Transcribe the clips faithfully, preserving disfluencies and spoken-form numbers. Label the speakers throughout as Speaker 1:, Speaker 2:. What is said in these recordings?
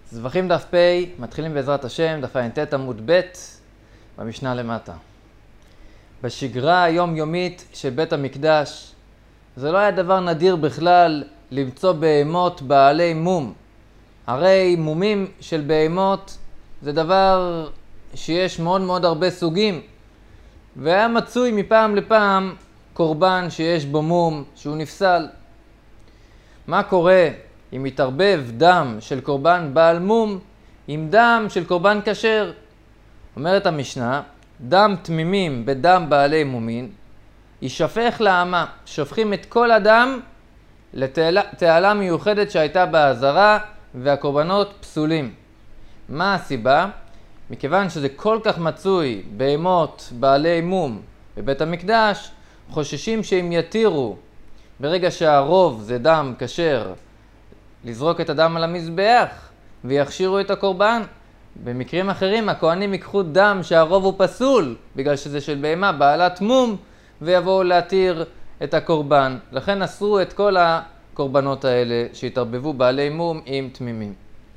Speaker 1: זבחים דף פ', מתחילים בעזרת השם, דף ע"ט עמוד ב', במשנה למטה. בשגרה היומיומית של בית המקדש, זה לא היה דבר נדיר בכלל למצוא בהמות בעלי מום. הרי מומים של בהמות זה דבר שיש מאוד מאוד הרבה סוגים, והיה מצוי מפעם לפעם קורבן שיש בו מום שהוא נפסל. מה קורה אם מתערבב דם של קורבן בעל מום עם דם של קורבן כשר? אומרת המשנה, דם תמימים בדם בעלי מומין יישפך לאמה. שופכים את כל הדם לתעלה מיוחדת שהייתה בעזרה, והקורבנות פסולים. מה הסיבה? מכיוון שזה כל כך מצוי בהמות בעלי מום בבית המקדש, חוששים שהם יתירו ברגע שהרוב זה דם כשר לזרוק את הדם על המזבח ויכשירו את הקורבן. במקרים אחרים הכהנים ייקחו דם שהרוב הוא פסול בגלל שזה של בהמה בעלת מום ויבואו להתיר את הקורבן. לכן אסרו את כל הקורבנות האלה שהתערבבו בעלי מום עם תמימים.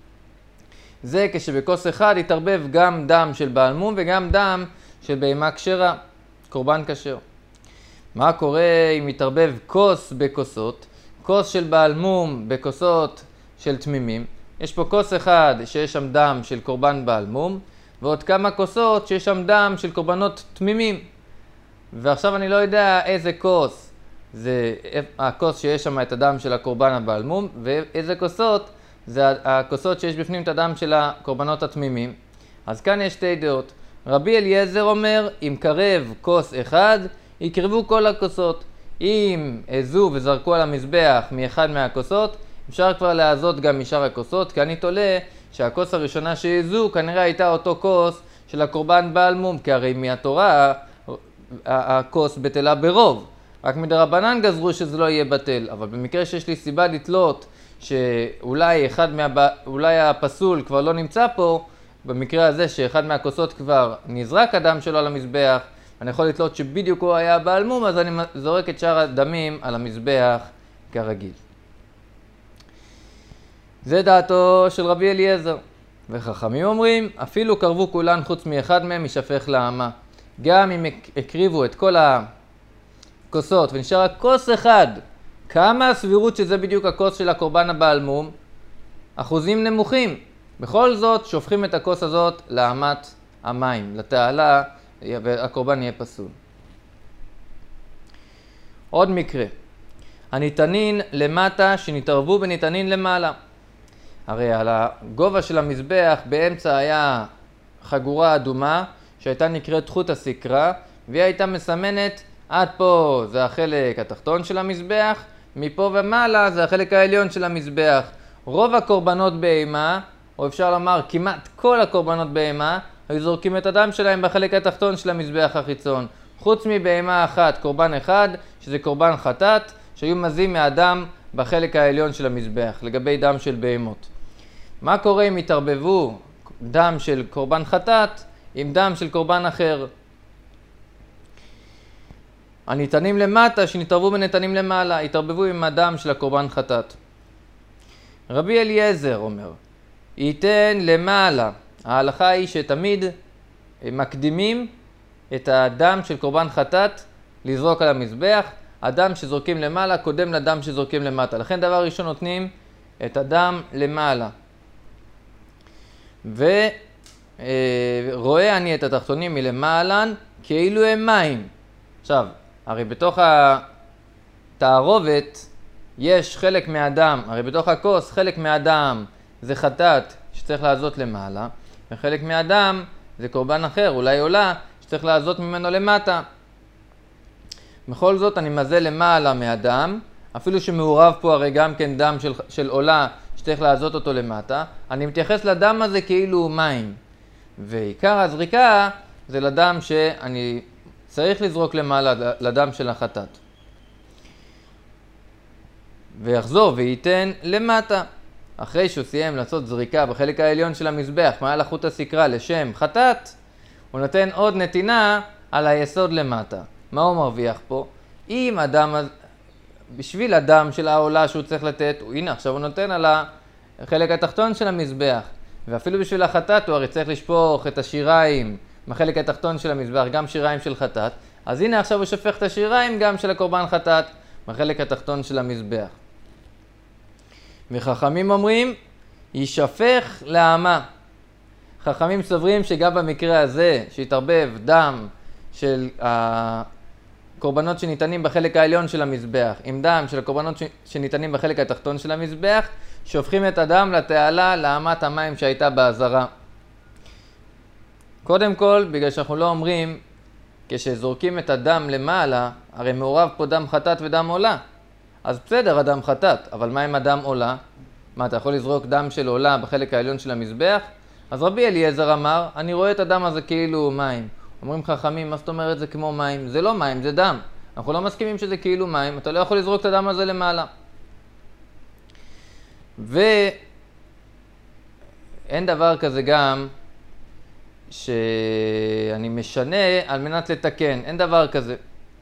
Speaker 1: זה כשבכוס אחד יתערבב גם דם של בעל מום וגם דם של בהמה כשרה, קורבן כשר. מה קורה אם יתערבב כוס בכוסות? כוס של בעל מום בכוסות של תמימים. יש פה כוס אחד שיש שם דם של קורבן בעל מום, ועוד כמה כוסות שיש שם דם של קורבנות תמימים. ועכשיו אני לא יודע איזה כוס זה הכוס שיש שם את הדם של הקורבן הבעל מום, ואיזה כוסות זה הכוסות שיש בפנים את הדם של הקורבנות התמימים. אז כאן יש שתי דעות. רבי אליעזר אומר, אם קרב כוס אחד, יקרבו כל הכוסות. אם עזו וזרקו על המזבח מאחד מהכוסות, אפשר כבר לעזות גם משאר הכוסות, כי אני תולה שהכוס הראשונה שעזו כנראה הייתה אותו כוס של הקורבן בעל מום, כי הרי מהתורה הכוס בטלה ברוב. רק מדרבנן גזרו שזה לא יהיה בטל, אבל במקרה שיש לי סיבה לתלות שאולי אחד מה... אולי הפסול כבר לא נמצא פה, במקרה הזה שאחד מהכוסות כבר נזרק הדם שלו על המזבח, אני יכול לתלות שבדיוק הוא היה בעל מום, אז אני זורק את שאר הדמים על המזבח כרגיל. זה דעתו של רבי אליעזר. וחכמים אומרים, אפילו קרבו כולן חוץ מאחד מהם יישפך לאמה. גם אם הקריבו את כל הכוסות ונשאר הכוס אחד, כמה הסבירות שזה בדיוק הכוס של הקורבן הבעל מום? אחוזים נמוכים. בכל זאת שופכים את הכוס הזאת לאמת המים, לתעלה, והקורבן יהיה פסול. עוד מקרה. הניתנין למטה שנתערבו בניתנין למעלה. הרי על הגובה של המזבח באמצע היה חגורה אדומה שהייתה נקראת חוט הסקרה, והיא הייתה מסמנת עד פה זה החלק התחתון של המזבח, מפה ומעלה זה החלק העליון של המזבח. רוב הקורבנות בהמה, או אפשר לומר כמעט כל הקורבנות בהמה, היו זורקים את הדם שלהם בחלק התחתון של המזבח החיצון. חוץ מבהמה אחת, קורבן אחד, שזה קורבן חטאת, שהיו מזים מהדם בחלק העליון של המזבח, לגבי דם של בהמות. מה קורה אם יתערבבו דם של קורבן חטאת עם דם של קורבן אחר? הניתנים למטה שנתערבו בניתנים למעלה, יתערבבו עם הדם של הקורבן חטאת. רבי אליעזר אומר, ייתן למעלה. ההלכה היא שתמיד מקדימים את הדם של קורבן חטאת לזרוק על המזבח. הדם שזורקים למעלה קודם לדם שזורקים למטה. לכן דבר ראשון נותנים את הדם למעלה. ורואה אני את התחתונים מלמעלן כאילו הם מים. עכשיו, הרי בתוך התערובת יש חלק מהדם, הרי בתוך הכוס חלק מהדם זה חטאת שצריך לעזות למעלה, וחלק מהדם זה קורבן אחר, אולי עולה, שצריך לעזות ממנו למטה. בכל זאת אני מזה למעלה מהדם, אפילו שמעורב פה הרי גם כן דם של, של עולה שצריך לעזות אותו למטה, אני מתייחס לדם הזה כאילו הוא מים. ועיקר הזריקה זה לדם שאני צריך לזרוק למעלה, לדם של החטאת. ויחזור וייתן למטה. אחרי שהוא סיים לעשות זריקה בחלק העליון של המזבח, מעל החוט הסקרה לשם חטאת, הוא נותן עוד נתינה על היסוד למטה. מה הוא מרוויח פה? אם הדם, בשביל הדם של העולה שהוא צריך לתת, הנה עכשיו הוא נותן על החלק התחתון של המזבח. ואפילו בשביל החטאת הוא הרי צריך לשפוך את השיריים מהחלק התחתון של המזבח, גם שיריים של חטאת. אז הנה עכשיו הוא שופך את השיריים גם של הקורבן חטאת מהחלק התחתון של המזבח. וחכמים אומרים, יישפך לעמה. חכמים סוברים שגם במקרה הזה, שהתערבב דם של הקורבנות שניתנים בחלק העליון של המזבח, עם דם של הקורבנות שניתנים בחלק התחתון של המזבח, שופכים את הדם לתעלה, לאמת המים שהייתה בעזרה. קודם כל, בגלל שאנחנו לא אומרים, כשזורקים את הדם למעלה, הרי מעורב פה דם חטאת ודם עולה. אז בסדר, הדם חטאת, אבל מה עם הדם עולה? מה, אתה יכול לזרוק דם של עולה בחלק העליון של המזבח? אז רבי אליעזר אמר, אני רואה את הדם הזה כאילו מים. אומרים חכמים, מה זאת אומרת זה כמו מים? זה לא מים, זה דם. אנחנו לא מסכימים שזה כאילו מים, אתה לא יכול לזרוק את הדם הזה למעלה. ואין דבר כזה גם שאני משנה על מנת לתקן, אין דבר כזה.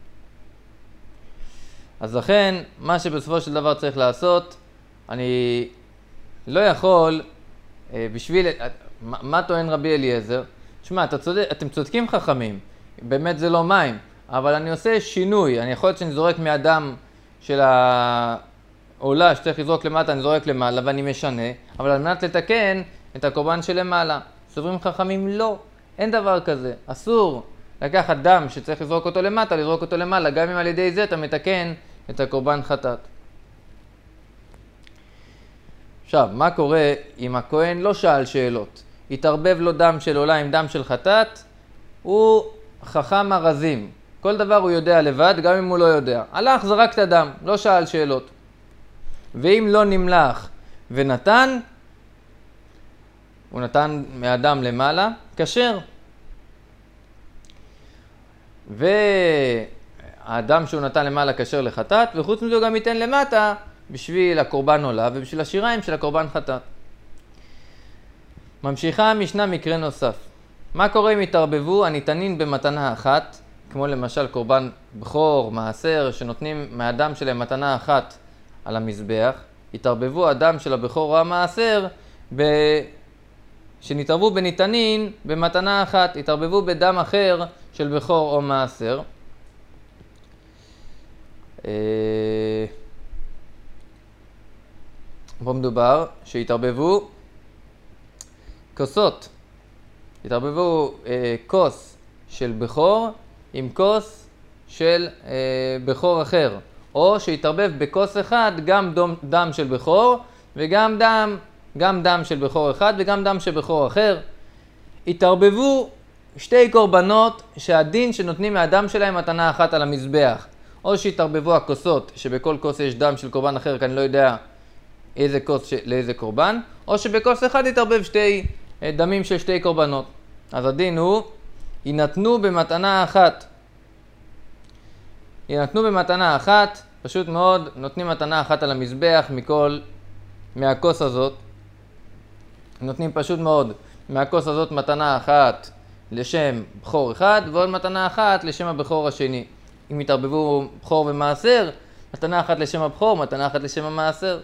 Speaker 1: אז לכן, מה שבסופו של דבר צריך לעשות, אני לא יכול, בשביל, מה, מה טוען רבי אליעזר? תשמע, אתה צודק, אתם צודקים חכמים, באמת זה לא מים, אבל אני עושה שינוי, אני יכול להיות שאני זורק מהדם של העולה שצריך לזרוק למטה, אני זורק למעלה ואני משנה, אבל על מנת לתקן את הקורבן שלמעלה. סוברים חכמים, לא, אין דבר כזה, אסור לקחת דם שצריך לזרוק אותו למטה, לזרוק אותו למעלה, גם אם על ידי זה אתה מתקן את הקורבן חטאת. עכשיו, מה קורה אם הכהן לא שאל שאלות? התערבב לו דם של עולה עם דם של חטאת, הוא חכם הרזים. כל דבר הוא יודע לבד, גם אם הוא לא יודע. הלך, זרק את הדם, לא שאל שאלות. ואם לא נמלח ונתן, הוא נתן מהדם למעלה, כשר. והאדם שהוא נתן למעלה כשר לחטאת, וחוץ מזה הוא גם ייתן למטה בשביל הקורבן עולה ובשביל השיריים של הקורבן חטאת. ממשיכה המשנה מקרה נוסף. מה קורה אם התערבבו הניתנים במתנה אחת, כמו למשל קורבן בכור, מעשר, שנותנים מהדם שלהם מתנה אחת על המזבח, התערבבו הדם של הבכור או המעשר, ב... שנתערבו בניתנין במתנה אחת, התערבבו בדם אחר של בכור או מעשר. פה מדובר שהתערבבו כוסות, התערבבו אה, כוס של בכור עם כוס של אה, בכור אחר, או שהתערבב בכוס אחד גם דם, דם של בכור וגם דם, גם דם של בכור אחד וגם דם של בכור אחר. התערבבו שתי קורבנות שהדין שנותנים מהדם שלהם מתנה אחת על המזבח, או שהתערבבו הכוסות שבכל כוס יש דם של קורבן אחר, כי אני לא יודע איזה כוס ש... לאיזה קורבן, או שבכוס אחד יתערבב שתי דמים של שתי קורבנות. אז הדין הוא, יינתנו במתנה אחת. יינתנו במתנה אחת, פשוט מאוד, נותנים מתנה אחת על המזבח מכל, מהכוס הזאת. נותנים פשוט מאוד מהכוס הזאת מתנה אחת לשם בכור אחד, ועוד מתנה אחת לשם הבכור השני. אם יתערבבו בכור ומעשר, מתנה אחת לשם הבכור, מתנה אחת לשם המעשר.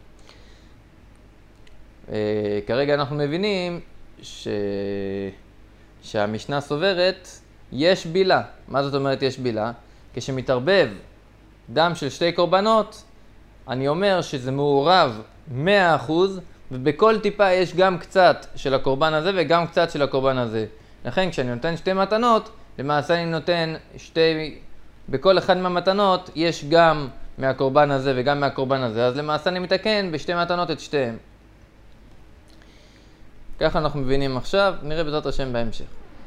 Speaker 1: כרגע אנחנו מבינים ש... שהמשנה סוברת יש בילה. מה זאת אומרת יש בילה? כשמתערבב דם של שתי קורבנות, אני אומר שזה מעורב מאה אחוז, ובכל טיפה יש גם קצת של הקורבן הזה וגם קצת של הקורבן הזה. לכן כשאני נותן שתי מתנות, למעשה אני נותן שתי... בכל אחד מהמתנות יש גם מהקורבן הזה וגם מהקורבן הזה, אז למעשה אני מתקן בשתי מתנות את שתיהם. ככה אנחנו מבינים עכשיו, נראה בעזרת השם בהמשך.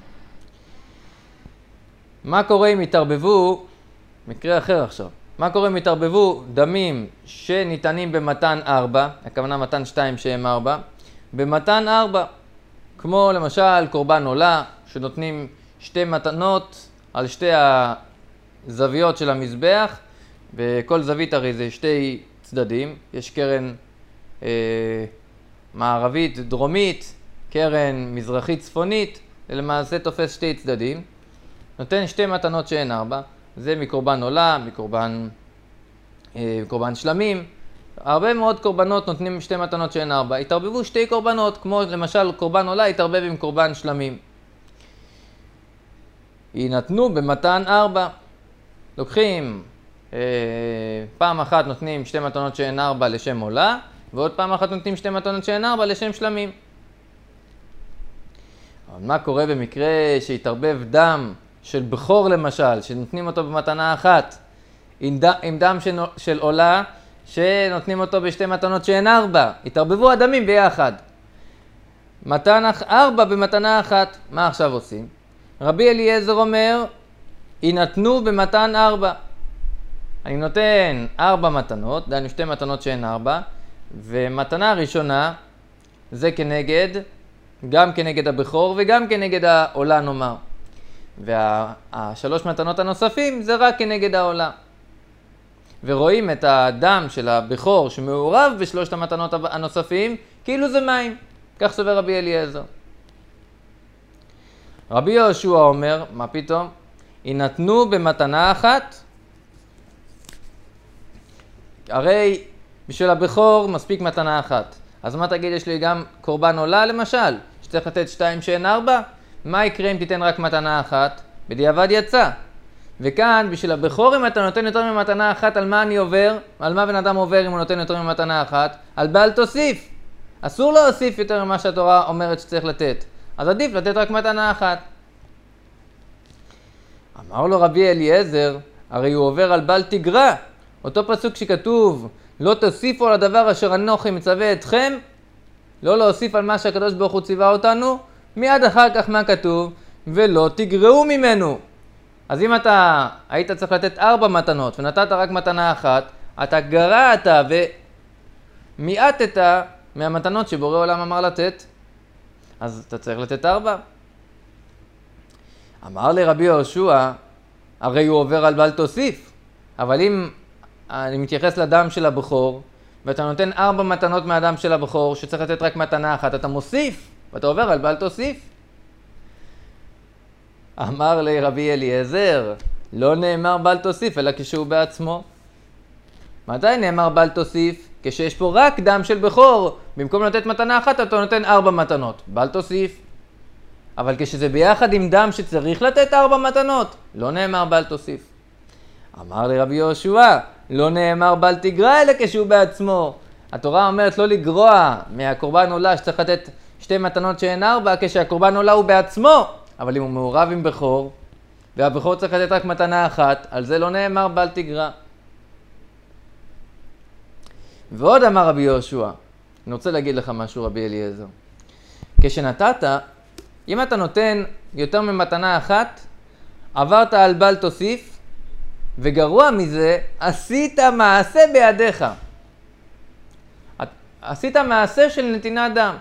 Speaker 1: מה קורה אם יתערבבו, מקרה אחר עכשיו, מה קורה אם יתערבבו דמים שניתנים במתן ארבע, הכוונה מתן שתיים שהם ארבע, במתן ארבע, כמו למשל קורבן עולה, שנותנים שתי מתנות על שתי הזוויות של המזבח, וכל זווית הרי זה שתי צדדים, יש קרן אה, מערבית דרומית, קרן מזרחית צפונית, זה למעשה תופס שתי צדדים, נותן שתי מתנות שהן ארבע, זה מקורבן עולה, מקורבן, אה, מקורבן שלמים, הרבה מאוד קורבנות נותנים שתי מתנות שהן ארבע. התערבבו שתי קורבנות, כמו למשל קורבן עולה, התערבב עם קורבן שלמים. יינתנו במתן ארבע. לוקחים, אה, פעם אחת נותנים שתי מתנות שהן ארבע לשם עולה, ועוד פעם אחת נותנים שתי מתנות שהן ארבע לשם שלמים. אבל מה קורה במקרה שהתערבב דם של בכור למשל, שנותנים אותו במתנה אחת, עם דם, עם דם של, של עולה, שנותנים אותו בשתי מתנות שהן ארבע. התערבבו הדמים ביחד. מתן ארבע במתנה אחת. מה עכשיו עושים? רבי אליעזר אומר, יינתנו במתן ארבע. אני נותן ארבע מתנות, דהיינו שתי מתנות שהן ארבע, ומתנה הראשונה זה כנגד, גם כנגד הבכור וגם כנגד העולה נאמר. והשלוש מתנות הנוספים זה רק כנגד העולה. ורואים את הדם של הבכור שמעורב בשלושת המתנות הנוספים, כאילו זה מים. כך סובר רבי אליעזר. רבי יהושע אומר, מה פתאום? יינתנו במתנה אחת. הרי בשביל הבכור מספיק מתנה אחת. אז מה תגיד, יש לי גם קורבן עולה למשל, שצריך לתת שתיים שהן ארבע? מה יקרה אם תיתן רק מתנה אחת? בדיעבד יצא. וכאן, בשביל הבכור, אם אתה נותן יותר ממתנה אחת, על מה אני עובר? על מה בן אדם עובר אם הוא נותן יותר ממתנה אחת? על בל תוסיף. אסור להוסיף יותר ממה שהתורה אומרת שצריך לתת. אז עדיף לתת רק מתנה אחת. אמר לו רבי אליעזר, הרי הוא עובר על בל תגרע. אותו פסוק שכתוב, לא תוסיפו על הדבר אשר אנוכי מצווה אתכם, לא להוסיף על מה שהקדוש ברוך הוא ציווה אותנו, מיד אחר כך מה כתוב? ולא תגרעו ממנו. אז אם אתה היית צריך לתת ארבע מתנות ונתת רק מתנה אחת, אתה גרעת ומיעטת מהמתנות שבורא עולם אמר לתת, אז אתה צריך לתת ארבע. אמר לרבי יהושע, הרי הוא עובר על בל תוסיף, אבל אם אני מתייחס לדם של הבכור, ואתה נותן ארבע מתנות מהדם של הבכור, שצריך לתת רק מתנה אחת, אתה מוסיף, ואתה עובר על בל תוסיף. אמר לי רבי אליעזר, לא נאמר בל תוסיף, אלא כשהוא בעצמו. מתי נאמר בל תוסיף? כשיש פה רק דם של בכור, במקום לתת מתנה אחת, אתה נותן ארבע מתנות. בל תוסיף. אבל כשזה ביחד עם דם שצריך לתת ארבע מתנות, לא נאמר בל תוסיף. אמר לי רבי יהושע, לא נאמר בל תגרע, אלא כשהוא בעצמו. התורה אומרת לא לגרוע מהקורבן עולה שצריך לתת שתי מתנות שהן ארבע, כשהקורבן עולה הוא בעצמו. אבל אם הוא מעורב עם בכור, והבכור צריך לתת רק מתנה אחת, על זה לא נאמר בל תגרע. ועוד אמר רבי יהושע, אני רוצה להגיד לך משהו רבי אליעזר. כשנתת, אם אתה נותן יותר ממתנה אחת, עברת על בל תוסיף, וגרוע מזה, עשית מעשה בידיך. עשית מעשה של נתינת דם.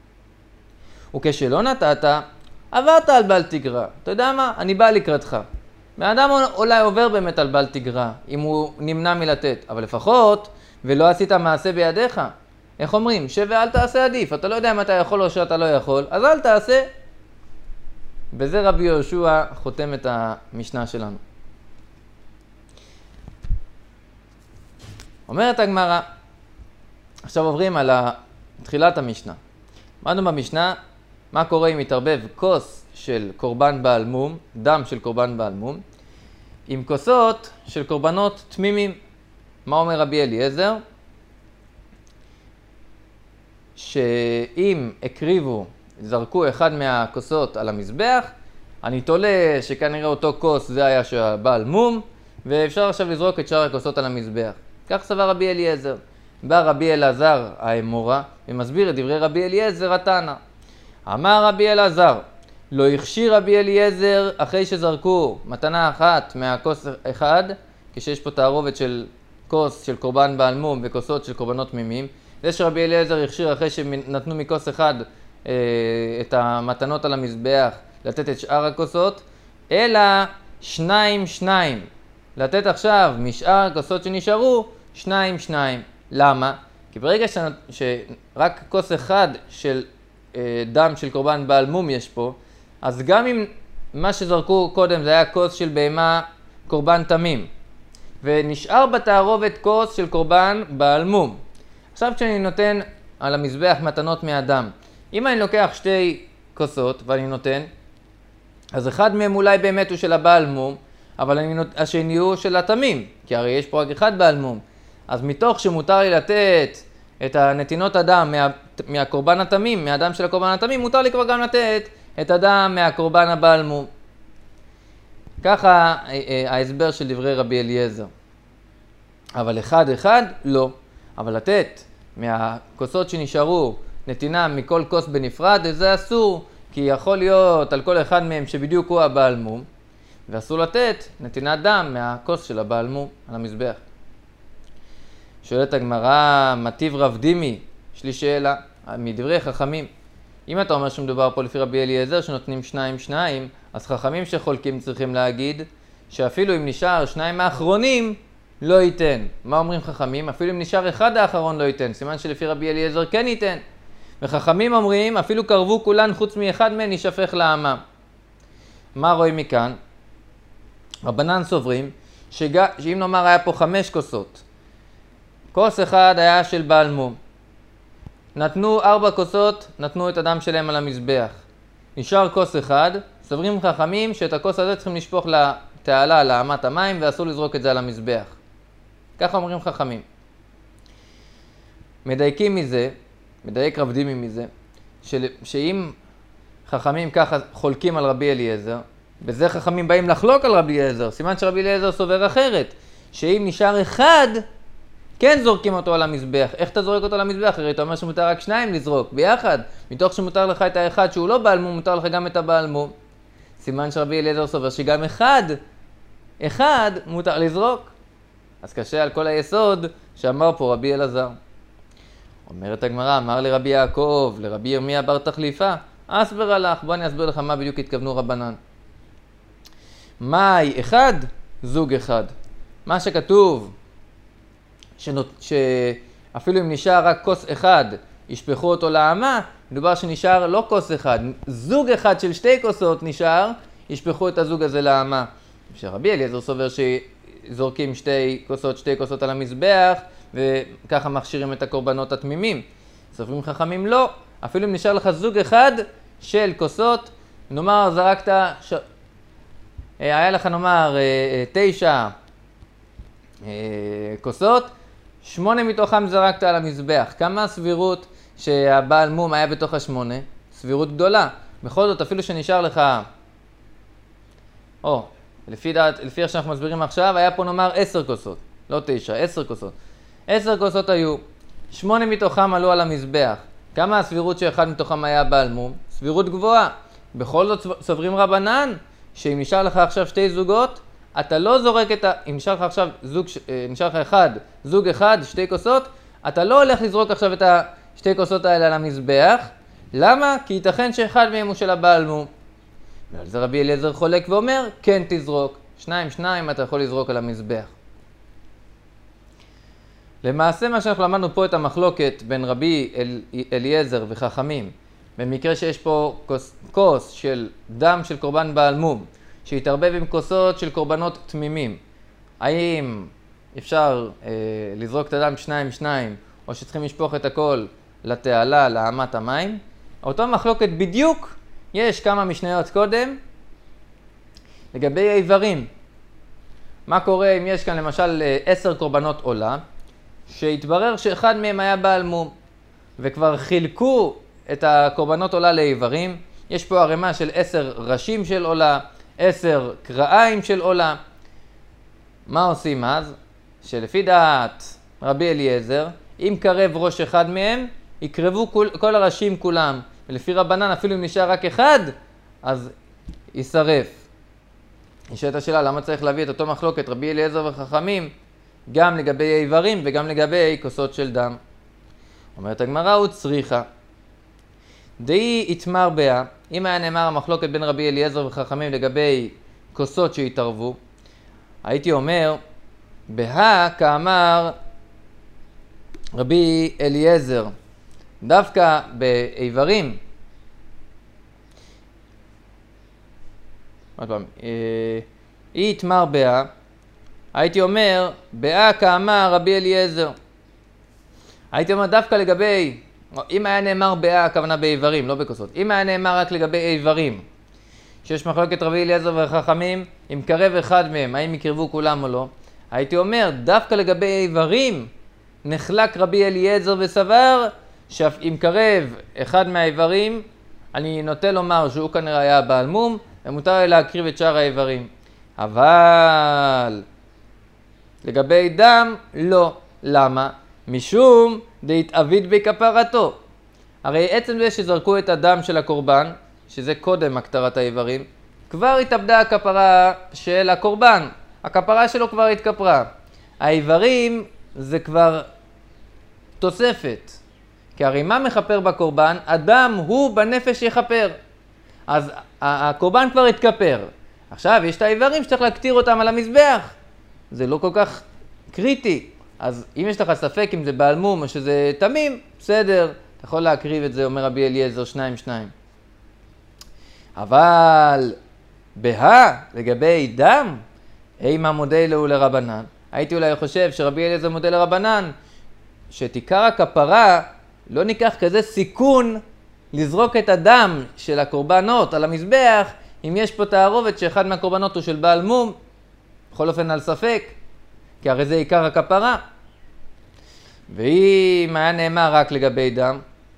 Speaker 1: וכשלא נתת, עברת על בל תגרע. אתה יודע מה? אני בא לקראתך. האדם אולי עובר באמת על בל תגרע, אם הוא נמנע מלתת. אבל לפחות, ולא עשית מעשה בידיך. איך אומרים? שב ואל תעשה עדיף. אתה לא יודע אם אתה יכול או שאתה לא יכול, אז אל תעשה. בזה רבי יהושע חותם את המשנה שלנו. אומרת הגמרא, עכשיו עוברים על תחילת המשנה. למדנו במשנה, מה קורה אם מתערבב כוס של קורבן בעל מום, דם של קורבן בעל מום, עם כוסות של קורבנות תמימים. מה אומר רבי אליעזר? שאם הקריבו, זרקו אחד מהכוסות על המזבח, אני תולה שכנראה אותו כוס זה היה של בעל מום, ואפשר עכשיו לזרוק את שאר הכוסות על המזבח. כך סבר רבי אליעזר. בא רבי אלעזר האמורה ומסביר את דברי רבי אליעזר התנא. אמר רבי אלעזר, לא הכשיר רבי אליעזר אחרי שזרקו מתנה אחת מהכוס אחד, כשיש פה תערובת של כוס של קורבן בעל מום וכוסות של קורבנות תמימים. זה שרבי אליעזר הכשיר אחרי שנתנו מכוס אחד אה, את המתנות על המזבח לתת את שאר הכוסות, אלא שניים שניים. לתת עכשיו משאר הכוסות שנשארו שניים שניים. למה? כי ברגע ש... שרק כוס אחד של אה, דם של קורבן בעל מום יש פה, אז גם אם מה שזרקו קודם זה היה כוס של בהמה קורבן תמים, ונשאר בתערובת כוס של קורבן בעל מום, עכשיו כשאני נותן על המזבח מתנות מאדם, אם אני לוקח שתי כוסות ואני נותן, אז אחד מהם אולי באמת הוא של הבעל מום, אבל אני נות... השני הוא של התמים, כי הרי יש פה רק אחד בעל מום. אז מתוך שמותר לי לתת את הנתינות הדם מה... מהקורבן התמים, מהדם של הקורבן התמים, מותר לי כבר גם לתת את הדם מהקורבן הבעל מום. ככה ההסבר של דברי רבי אליעזר. אבל אחד אחד לא. אבל לתת מהכוסות שנשארו נתינה מכל כוס בנפרד, זה אסור, כי יכול להיות על כל אחד מהם שבדיוק הוא הבעל מום, ואסור לתת נתינת דם מהכוס של הבעל מום על המזבח. שואלת הגמרא, מטיב רב דימי, יש לי שאלה, מדברי חכמים. אם אתה אומר שמדובר פה לפי רבי אליעזר שנותנים שניים שניים, אז חכמים שחולקים צריכים להגיד שאפילו אם נשאר שניים האחרונים לא ייתן. מה אומרים חכמים? אפילו אם נשאר אחד האחרון לא ייתן. סימן שלפי רבי אליעזר כן ייתן. וחכמים אומרים אפילו קרבו כולן חוץ מאחד מהן יישפך לעמה. מה רואים מכאן? רבנן סוברים שג... שאם נאמר היה פה חמש כוסות, כוס אחד היה של בעל מום, נתנו ארבע כוסות, נתנו את הדם שלהם על המזבח, נשאר כוס אחד, סוברים חכמים שאת הכוס הזה צריכים לשפוך לתעלה, לאמת המים, ואסור לזרוק את זה על המזבח. ככה אומרים חכמים. מדייקים מזה, מדייק רב דימי מזה, של... שאם חכמים ככה חולקים על רבי אליעזר, בזה חכמים באים לחלוק על רבי אליעזר, סימן שרבי אליעזר סובר אחרת, שאם נשאר אחד, כן זורקים אותו על המזבח. איך אתה זורק אותו על המזבח? הרי אתה אומר שמותר רק שניים לזרוק ביחד. מתוך שמותר לך את האחד שהוא לא בעל מום, מותר לך גם את הבעל מום. סימן שרבי אליעזר סובר שגם אחד, אחד מותר לזרוק. אז קשה על כל היסוד שאמר פה רבי אלעזר. אומרת הגמרא, אמר לרבי יעקב, לרבי ירמיה בר תחליפה, אסבר הלך, בוא אני אסביר לך מה בדיוק התכוונו רבנן. מאי אחד, זוג אחד. מה שכתוב, שנות, שאפילו אם נשאר רק כוס אחד, ישפכו אותו לאמה, מדובר שנשאר לא כוס אחד, זוג אחד של שתי כוסות נשאר, ישפכו את הזוג הזה לאמה. שרבי אליעזר סובר שזורקים שתי כוסות, שתי כוסות על המזבח, וככה מכשירים את הקורבנות התמימים. סופרים חכמים לא, אפילו אם נשאר לך זוג אחד של כוסות, נאמר זרקת, ש... היה לך נאמר תשע כוסות, שמונה מתוכם זרקת על המזבח. כמה הסבירות שהבעל מום היה בתוך השמונה? סבירות גדולה. בכל זאת, אפילו שנשאר לך, או, לפי דעת, לפי איך שאנחנו מסבירים עכשיו, היה פה נאמר עשר כוסות, לא תשע, עשר כוסות. עשר כוסות היו, שמונה מתוכם עלו על המזבח. כמה הסבירות שאחד מתוכם היה בעל מום? סבירות גבוהה. בכל זאת סוברים רבנן, שאם נשאר לך עכשיו שתי זוגות, אתה לא זורק את ה... אם נשאר לך עכשיו זוג, נשאר לך אחד, זוג אחד, שתי כוסות, אתה לא הולך לזרוק עכשיו את השתי כוסות האלה על המזבח. למה? כי ייתכן שאחד מהם הוא של הבעל מום. ועל זה רבי אליעזר חולק ואומר, כן תזרוק. שניים, שניים אתה יכול לזרוק על המזבח. למעשה מה שאנחנו למדנו פה את המחלוקת בין רבי אל... אליעזר וחכמים, במקרה שיש פה כוס, כוס של דם של קורבן בעל מום, שהתערבב עם כוסות של קורבנות תמימים. האם אפשר אה, לזרוק את הדם שניים שניים, או שצריכים לשפוך את הכל לתעלה, לאמת המים? אותו מחלוקת בדיוק יש כמה משניות קודם לגבי האיברים. מה קורה אם יש כאן למשל עשר קורבנות עולה, שהתברר שאחד מהם היה בעל מום, וכבר חילקו את הקורבנות עולה לאיברים. יש פה ערימה של עשר ראשים של עולה, עשר קרעיים של עולה. מה עושים אז? שלפי דעת רבי אליעזר, אם קרב ראש אחד מהם, יקרבו כל, כל הראשים כולם. ולפי רבנן, אפילו אם נשאר רק אחד, אז יישרף. נשאלת השאלה, למה צריך להביא את אותו מחלוקת רבי אליעזר וחכמים, גם לגבי האיברים וגם לגבי כוסות של דם? אומרת הגמרא, הוא צריכה. דאי יתמר בה, אם היה נאמר המחלוקת בין רבי אליעזר וחכמים לגבי כוסות שהתערבו, הייתי אומר, בה כאמר רבי אליעזר, דווקא באיברים, עוד פעם, אי יתמר בה, הייתי אומר, בה כאמר רבי אליעזר. הייתי אומר דווקא לגבי, אם היה נאמר באה, הכוונה באיברים, לא בכוסות. אם היה נאמר רק לגבי איברים, שיש מחלוקת רבי אליעזר וחכמים, אם קרב אחד מהם, האם יקרבו כולם או לא, הייתי אומר, דווקא לגבי איברים, נחלק רבי אליעזר וסבר, שאם קרב אחד מהאיברים, אני נוטה לומר שהוא כנראה היה בעל מום, ומותר לי להקריב את שאר האיברים. אבל לגבי דם, לא. למה? משום דהתאביד בכפרתו. הרי עצם זה שזרקו את הדם של הקורבן, שזה קודם הקטרת האיברים, כבר התאבדה הכפרה של הקורבן. הכפרה שלו כבר התכפרה. האיברים זה כבר תוספת. כי הרי מה מחפר בקורבן? הדם הוא בנפש יחפר. אז הקורבן כבר התכפר. עכשיו יש את האיברים שצריך להקטיר אותם על המזבח. זה לא כל כך קריטי. אז אם יש לך ספק אם זה בעל מום או שזה תמים, בסדר. אתה יכול להקריב את זה, אומר רבי אליעזר, שניים שניים. אבל בה, לגבי דם, אימה מודה לו לרבנן. הייתי אולי חושב שרבי אליעזר מודה לרבנן, שתיקר הכפרה לא ניקח כזה סיכון לזרוק את הדם של הקורבנות על המזבח, אם יש פה תערובת שאחד מהקורבנות הוא של בעל מום, בכל אופן על ספק, כי הרי זה עיקר הכפרה. ואם היה נאמר רק לגבי דם,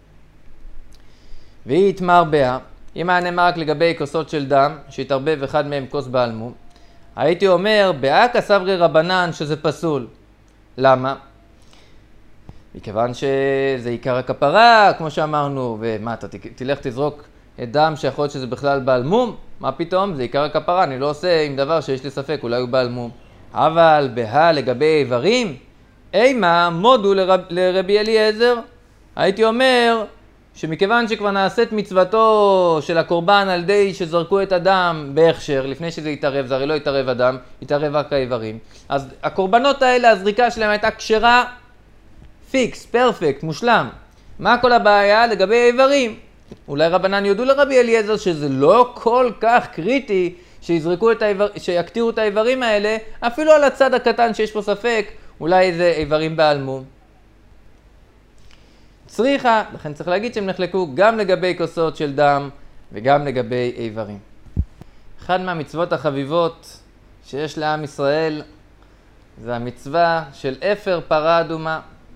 Speaker 1: והיא התמר בה, אם היה נאמר רק לגבי כוסות של דם, שהתערבב אחד מהם כוס בעל מום, הייתי אומר, באקא סברי רבנן שזה פסול. למה? מכיוון שזה עיקר הכפרה, כמו שאמרנו, ומה, אתה תלך תזרוק את דם שיכול להיות שזה בכלל בעל מום? מה פתאום? זה עיקר הכפרה, אני לא עושה עם דבר שיש לי ספק, אולי הוא בעל מום. אבל בה לגבי איברים, אימה מודו לרב, לרבי אליעזר, הייתי אומר שמכיוון שכבר נעשית מצוותו של הקורבן על די שזרקו את הדם בהכשר, לפני שזה יתערב, זה הרי לא יתערב הדם, יתערב רק האיברים. אז הקורבנות האלה, הזריקה שלהם הייתה כשרה, פיקס, פרפקט, מושלם. מה כל הבעיה? לגבי האיברים. אולי רבנן יודו לרבי אליעזר שזה לא כל כך קריטי שיזרקו את האיבר... שיקטירו את האיברים האלה, אפילו על הצד הקטן שיש פה ספק, אולי זה איברים בעל מום. צריכה, לכן צריך להגיד שהם נחלקו גם לגבי כוסות של דם וגם לגבי איברים. אחד מהמצוות החביבות שיש לעם ישראל זה המצווה של אפר פרה אדומה.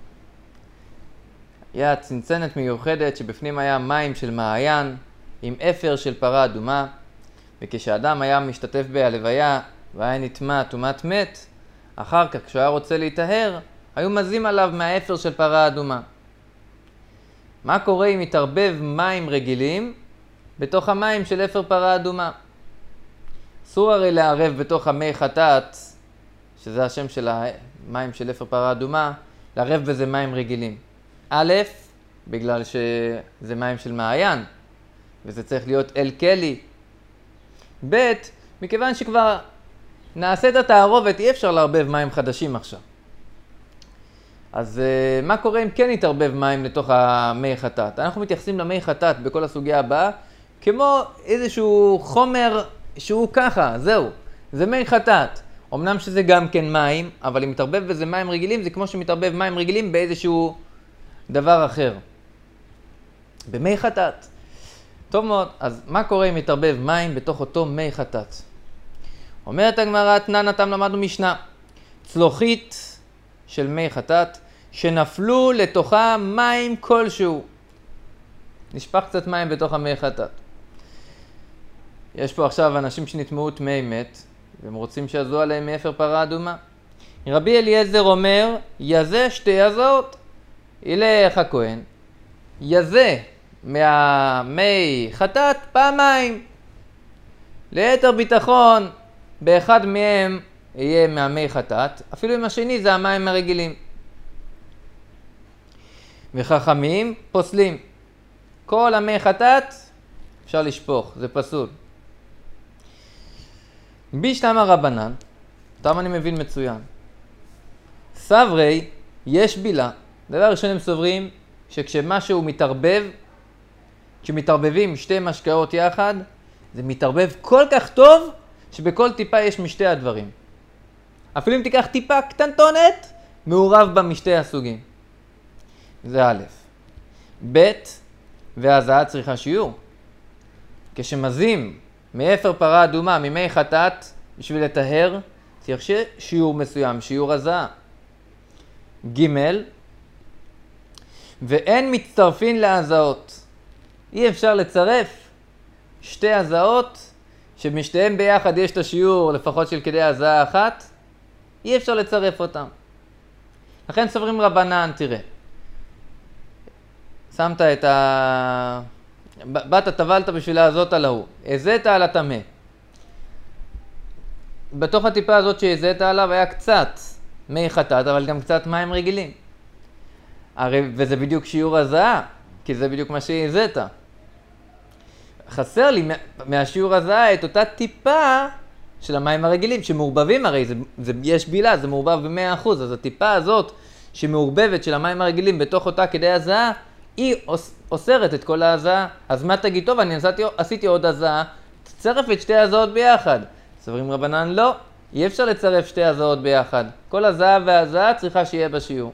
Speaker 1: היה צנצנת מיוחדת שבפנים היה מים של מעיין עם אפר של פרה אדומה, וכשאדם היה משתתף בהלוויה והיה נטמע טומאת מת, אחר כך כשהוא היה רוצה להיטהר, היו מזים עליו מהאפר של פרה אדומה. מה קורה אם יתערבב מים רגילים בתוך המים של אפר פרה אדומה? אסור הרי לערב בתוך המי חטאת, שזה השם של המים של אפר פרה אדומה, לערב בזה מים רגילים. א', בגלל שזה מים של מעיין, וזה צריך להיות אל כלי. ב', מכיוון שכבר נעשית התערובת, אי אפשר לערבב מים חדשים עכשיו. אז uh, מה קורה אם כן יתערבב מים לתוך המי חטאת? אנחנו מתייחסים למי חטאת בכל הסוגיה הבאה, כמו איזשהו חומר שהוא ככה, זהו. זה מי חטאת. אמנם שזה גם כן מים, אבל אם מתערבב בזה מים רגילים, זה כמו שמתערבב מים רגילים באיזשהו דבר אחר. במי חטאת. טוב מאוד, אז מה קורה אם מתערבב מים בתוך אותו מי חטאת? אומרת הגמרא, תנן אתם למדנו משנה. צלוחית של מי חטאת, שנפלו לתוכה מים כלשהו. נשפך קצת מים בתוך המי חטאת. יש פה עכשיו אנשים שנטמעו טמאי מת, והם רוצים שיעזו עליהם מאפר פרה אדומה. רבי אליעזר אומר, יזה שתי יזות. ילך הכהן, יזה מהמי חטאת פעמיים. ליתר ביטחון, באחד מהם יהיה מהמי חטאת, אפילו עם השני זה המים הרגילים. וחכמים פוסלים. כל המי חטאת אפשר לשפוך, זה פסול. בישלמה רבנן, אותם אני מבין מצוין. סברי יש בילה. דבר ראשון הם סוברים שכשמשהו מתערבב, כשמתערבבים שתי משקאות יחד, זה מתערבב כל כך טוב שבכל טיפה יש משתי הדברים. אפילו אם תיקח טיפה קטנטונת, מעורב בה משתי הסוגים. זה א', ב', והזעה צריכה שיעור. כשמזים מאפר פרה אדומה, ממי חטאת, בשביל לטהר, צריך שיעור מסוים, שיעור הזעה. ג', ואין מצטרפין להזעות. אי אפשר לצרף שתי הזעות שמשתיהם ביחד יש את השיעור לפחות של כדי הזעה אחת, אי אפשר לצרף אותם. לכן סוברים רבנן, תראה, שמת את ה... באת, טבלת בשביל להזות על ההוא, הזית על הטמא. בתוך הטיפה הזאת שהזית עליו היה קצת מי חטאת, אבל גם קצת מים רגילים. הרי, וזה בדיוק שיעור הזעה, כי זה בדיוק מה שהזית. חסר לי מהשיעור הזעה את אותה טיפה של המים הרגילים, שמעורבבים הרי, זה, זה, יש בילה, זה מעורבב ב-מאה אחוז, אז הטיפה הזאת שמעורבבת של המים הרגילים בתוך אותה כדי הזעה, היא אוסרת את כל ההזעה. אז מה תגיד, טוב, אני עשיתי, עשיתי עוד הזעה, תצרף את שתי הזעות ביחד. סוברים רבנן, לא, אי אפשר לצרף שתי הזעות ביחד. כל הזעה והזעה צריכה שיהיה בשיעור.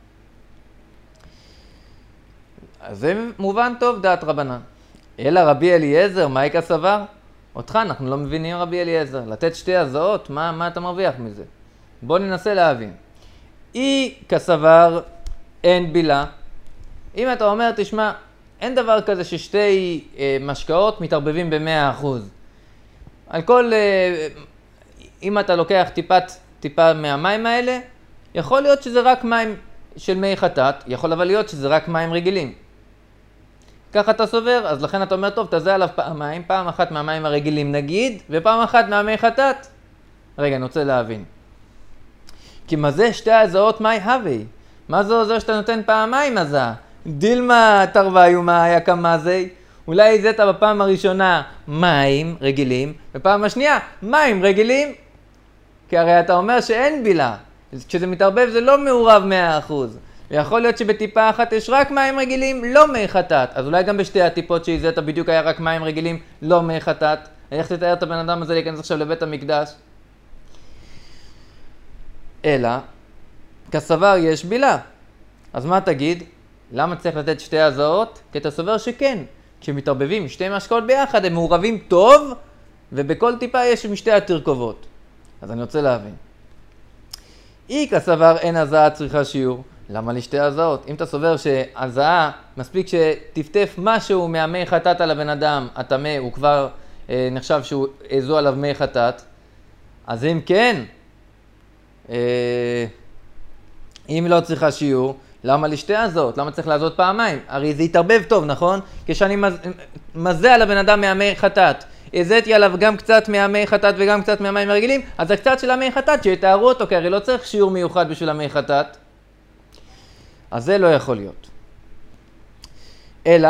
Speaker 1: אז זה מובן טוב דעת רבנן. אלא רבי אליעזר, מה איקה סבר? אותך אנחנו לא מבינים רבי אליעזר. לתת שתי הזעות, מה, מה אתה מרוויח מזה? בוא ננסה להבין. אי כסבר אין בילה. אם אתה אומר, תשמע, אין דבר כזה ששתי אה, משקאות מתערבבים ב-מאה אחוז. על כל, אה, אם אתה לוקח טיפת, טיפה מהמים האלה, יכול להיות שזה רק מים של מי חטאת, יכול אבל להיות שזה רק מים רגילים. ככה אתה סובר, אז לכן אתה אומר, טוב, תזה עליו פעמיים, פעם אחת מהמים הרגילים נגיד, ופעם אחת מהמי חטאת. רגע, אני רוצה להבין. כי מה זה שתי הזעות מי הווי? מה זה עוזר שאתה נותן פעמיים הזעה? דילמה תרוויו מה היה כמה זה? אולי זית בפעם הראשונה מים רגילים, בפעם השנייה מים רגילים. כי הרי אתה אומר שאין בילה. כשזה מתערבב זה לא מעורב מאה אחוז. ויכול להיות שבטיפה אחת יש רק מים רגילים, לא מי חטאת. אז אולי גם בשתי הטיפות שהזית בדיוק היה רק מים רגילים, לא מי חטאת. איך תתאר את הבן אדם הזה להיכנס עכשיו לבית המקדש? אלא, כסבר יש בילה. אז מה תגיד? למה צריך לתת שתי הזעות? כי אתה סובר שכן. כשמתערבבים שתי משקאות ביחד, הם מעורבים טוב, ובכל טיפה יש משתי התרכובות. אז אני רוצה להבין. אי כסבר אין הזעה צריכה שיעור. למה לי שתי הזעות? אם אתה סובר שהזעה, מספיק שתפטף משהו מהמי חטאת על הבן אדם, הטמא, הוא כבר אה, נחשב שהוא איזו עליו מי חטאת, אז אם כן, אה, אם לא צריכה שיעור, למה לי שתי הזעות? למה צריך לעזות פעמיים? הרי זה יתערבב טוב, נכון? כשאני מז... מזה על הבן אדם מהמי חטאת, הזיתי עליו גם קצת מהמי חטאת וגם קצת מהמים הרגילים, אז הקצת של המי חטאת שיתארו אותו, כי הרי לא צריך שיעור מיוחד בשביל המי חטאת. אז זה לא יכול להיות. אלא,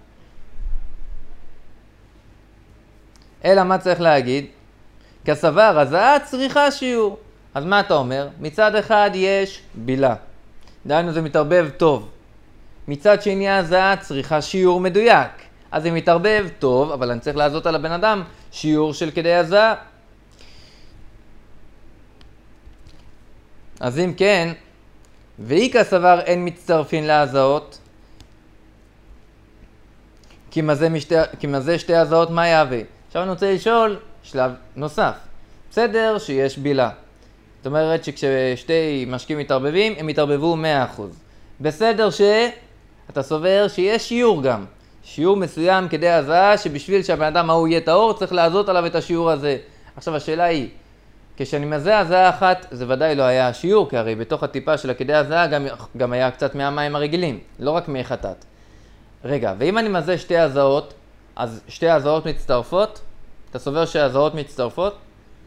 Speaker 1: אלא מה צריך להגיד? כסבר, הזעה צריכה שיעור. אז מה אתה אומר? מצד אחד יש בילה. דהיינו זה מתערבב טוב. מצד שני הזעה צריכה שיעור מדויק. אז זה מתערבב טוב, אבל אני צריך לעזות על הבן אדם שיעור של כדי הזעה. אז אם כן, ואי כסבר אין מצטרפין להזעות, כי מה זה, משתי, כי מה זה שתי הזעות מה יהווה? עכשיו אני רוצה לשאול שלב נוסף. בסדר שיש בילה. זאת אומרת שכששתי משקים מתערבבים, הם מתערבבו מאה אחוז. בסדר שאתה סובר שיש שיעור גם. שיעור מסוים כדי הזעה שבשביל שהבן אדם ההוא יהיה טהור צריך לעזות עליו את השיעור הזה. עכשיו השאלה היא, כשאני מזה הזעה אחת, זה ודאי לא היה שיעור, כי הרי בתוך הטיפה של הכדי הזעה גם, גם היה קצת מהמים הרגילים, לא רק מי חטאת. רגע, ואם אני מזה שתי הזעות, אז שתי הזעות מצטרפות? אתה סובר שהזעות מצטרפות?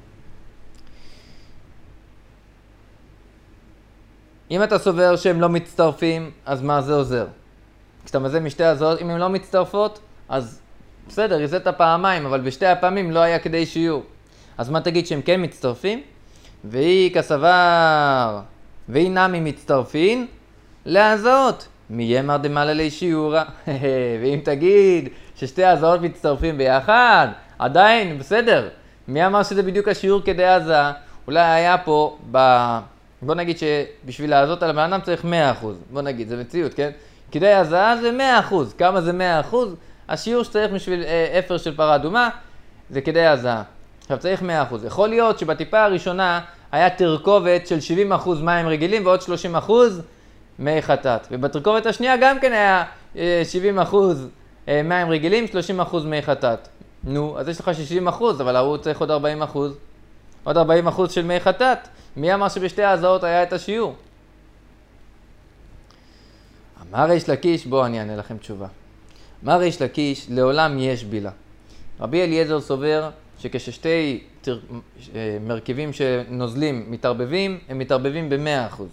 Speaker 1: אם אתה סובר שהם לא מצטרפים, אז מה זה עוזר? כשאתה מזה משתי הזעות, אם הן לא מצטרפות, אז בסדר, הזית פעמיים, אבל בשתי הפעמים לא היה כדי שיעור. אז מה תגיד שהם כן מצטרפים? והיא כסבר, והיא נמי מצטרפין להזעות. מי יאמר דמעלה לי שיעורה? ואם תגיד ששתי הזעות מצטרפים ביחד, עדיין, בסדר. מי אמר שזה בדיוק השיעור כדי הזעה? אולי היה פה, ב... בוא נגיד שבשביל להזות על הבן אדם צריך מאה אחוז. בוא נגיד, זה מציאות, כן? כדי הזעה זה מאה אחוז. כמה זה מאה אחוז? השיעור שצריך בשביל אה, אפר של פרה אדומה זה כדי הזעה. עכשיו צריך מאה אחוז. יכול להיות שבטיפה הראשונה היה תרכובת של שבעים אחוז מים רגילים ועוד שלושים אחוז מי חטאת. ובתרכובת השנייה גם כן היה אה, שבעים אחוז אה, מים רגילים, שלושים אחוז מי חטאת. נו, אז יש לך שישים אחוז, אבל הוא צריך עוד ארבעים אחוז. עוד ארבעים אחוז של מי חטאת. מי אמר שבשתי ההזעות היה את השיעור? אמר ריש לקיש, בואו אני אענה לכם תשובה. אמר ריש לקיש, לעולם יש בילה. רבי אליעזר סובר שכששתי תר... מרכיבים שנוזלים מתערבבים, הם מתערבבים ב-מאה אחוז.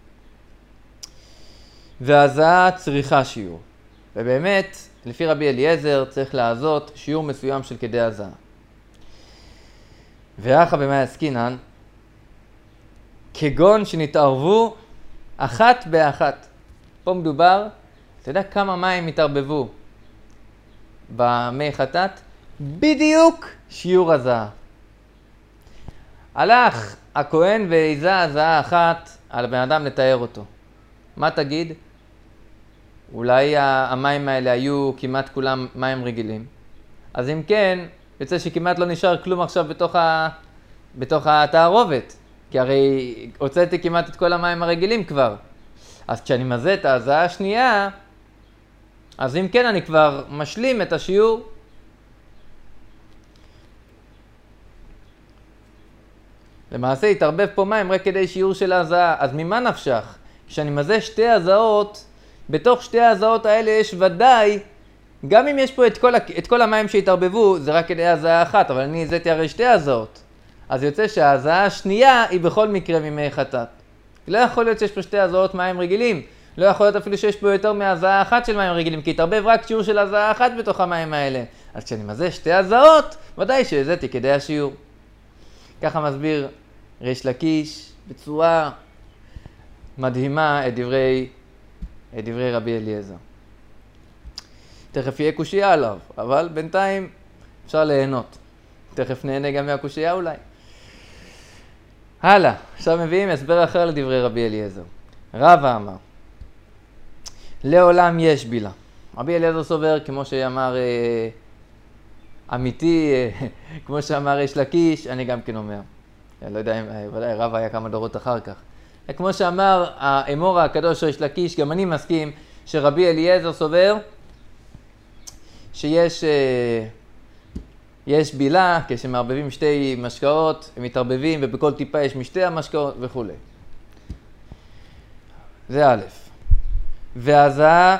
Speaker 1: והזעה צריכה שיעור. ובאמת, לפי רבי אליעזר צריך לעשות שיעור מסוים של כדי הזעה. ואחא במאי עסקינן, כגון שנתערבו אחת באחת. פה מדובר, אתה יודע כמה מים התערבבו במי חטאת? בדיוק שיעור הזעה. הלך הכהן והיזה הזעה אחת על הבן אדם לתאר אותו. מה תגיד? אולי המים האלה היו כמעט כולם מים רגילים. אז אם כן, יוצא שכמעט לא נשאר כלום עכשיו בתוך, ה... בתוך התערובת. כי הרי הוצאתי כמעט את כל המים הרגילים כבר. אז כשאני מזה את ההזעה השנייה, אז אם כן אני כבר משלים את השיעור. למעשה התערבב פה מים רק כדי שיעור של ההזעה. אז ממה נפשך? כשאני מזה שתי הזעות, בתוך שתי ההזעות האלה יש ודאי, גם אם יש פה את כל, את כל המים שהתערבבו, זה רק כדי הזעה אחת, אבל אני הזאתי הרי שתי הזעות. אז יוצא שההזעה השנייה היא בכל מקרה ממי חטאת. לא יכול להיות שיש פה שתי הזעות מים רגילים. לא יכול להיות אפילו שיש פה יותר מהזעה אחת של מים רגילים, כי התערבב רק שיעור של הזעה אחת בתוך המים האלה. אז כשאני מזה שתי הזעות, ודאי שהזאתי כדי השיעור. ככה מסביר ריש לקיש בצורה מדהימה את דברי, את דברי רבי אליעזר. תכף יהיה קושייה עליו, אבל בינתיים אפשר ליהנות. תכף נהנה גם מהקושייה אולי. הלאה, עכשיו מביאים הסבר אחר לדברי רבי אליעזר. רבא אמר, לעולם יש בילה. רבי אליעזר סובר, כמו שאמר אה, אמיתי, אה, כמו שאמר ריש לקיש, אני גם כן אומר. אני לא יודע אם, ודאי, רבא היה כמה דורות אחר כך. כמו שאמר האמור הקדוש ריש לקיש, גם אני מסכים שרבי אליעזר סובר שיש אה, יש בילה, כשמערבבים שתי משקאות, הם מתערבבים ובכל טיפה יש משתי המשקאות וכו'. זה א', והזעה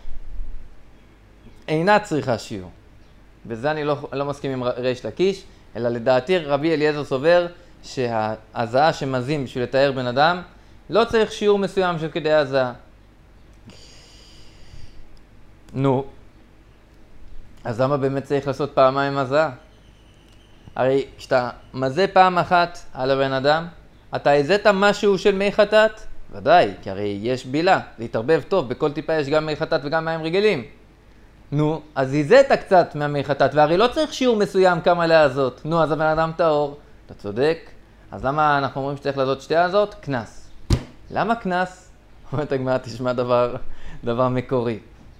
Speaker 1: אינה צריכה שיעור. בזה אני לא, לא מסכים עם ריש לקיש, אלא לדעתי רבי אליעזר סובר שההזעה שמזים בשביל לתאר בן אדם, לא צריך שיעור מסוים של כדי הזעה. נו, אז למה באמת צריך לעשות פעמיים הזעה? הרי כשאתה מזה פעם אחת על הבן אדם, אתה הזית משהו של מי חטאת? ודאי, כי הרי יש בילה, זה יתערבב טוב, בכל טיפה יש גם מי חטאת וגם מים רגילים. נו, אז הזית קצת מהמי חטאת, והרי לא צריך שיעור מסוים כמה להזות. נו, אז הבן אדם טהור. אתה צודק. אז למה אנחנו אומרים שצריך לעשות שתי הזות? כנס. למה כנס? אומרת הגמרא, תשמע דבר, דבר מקורי.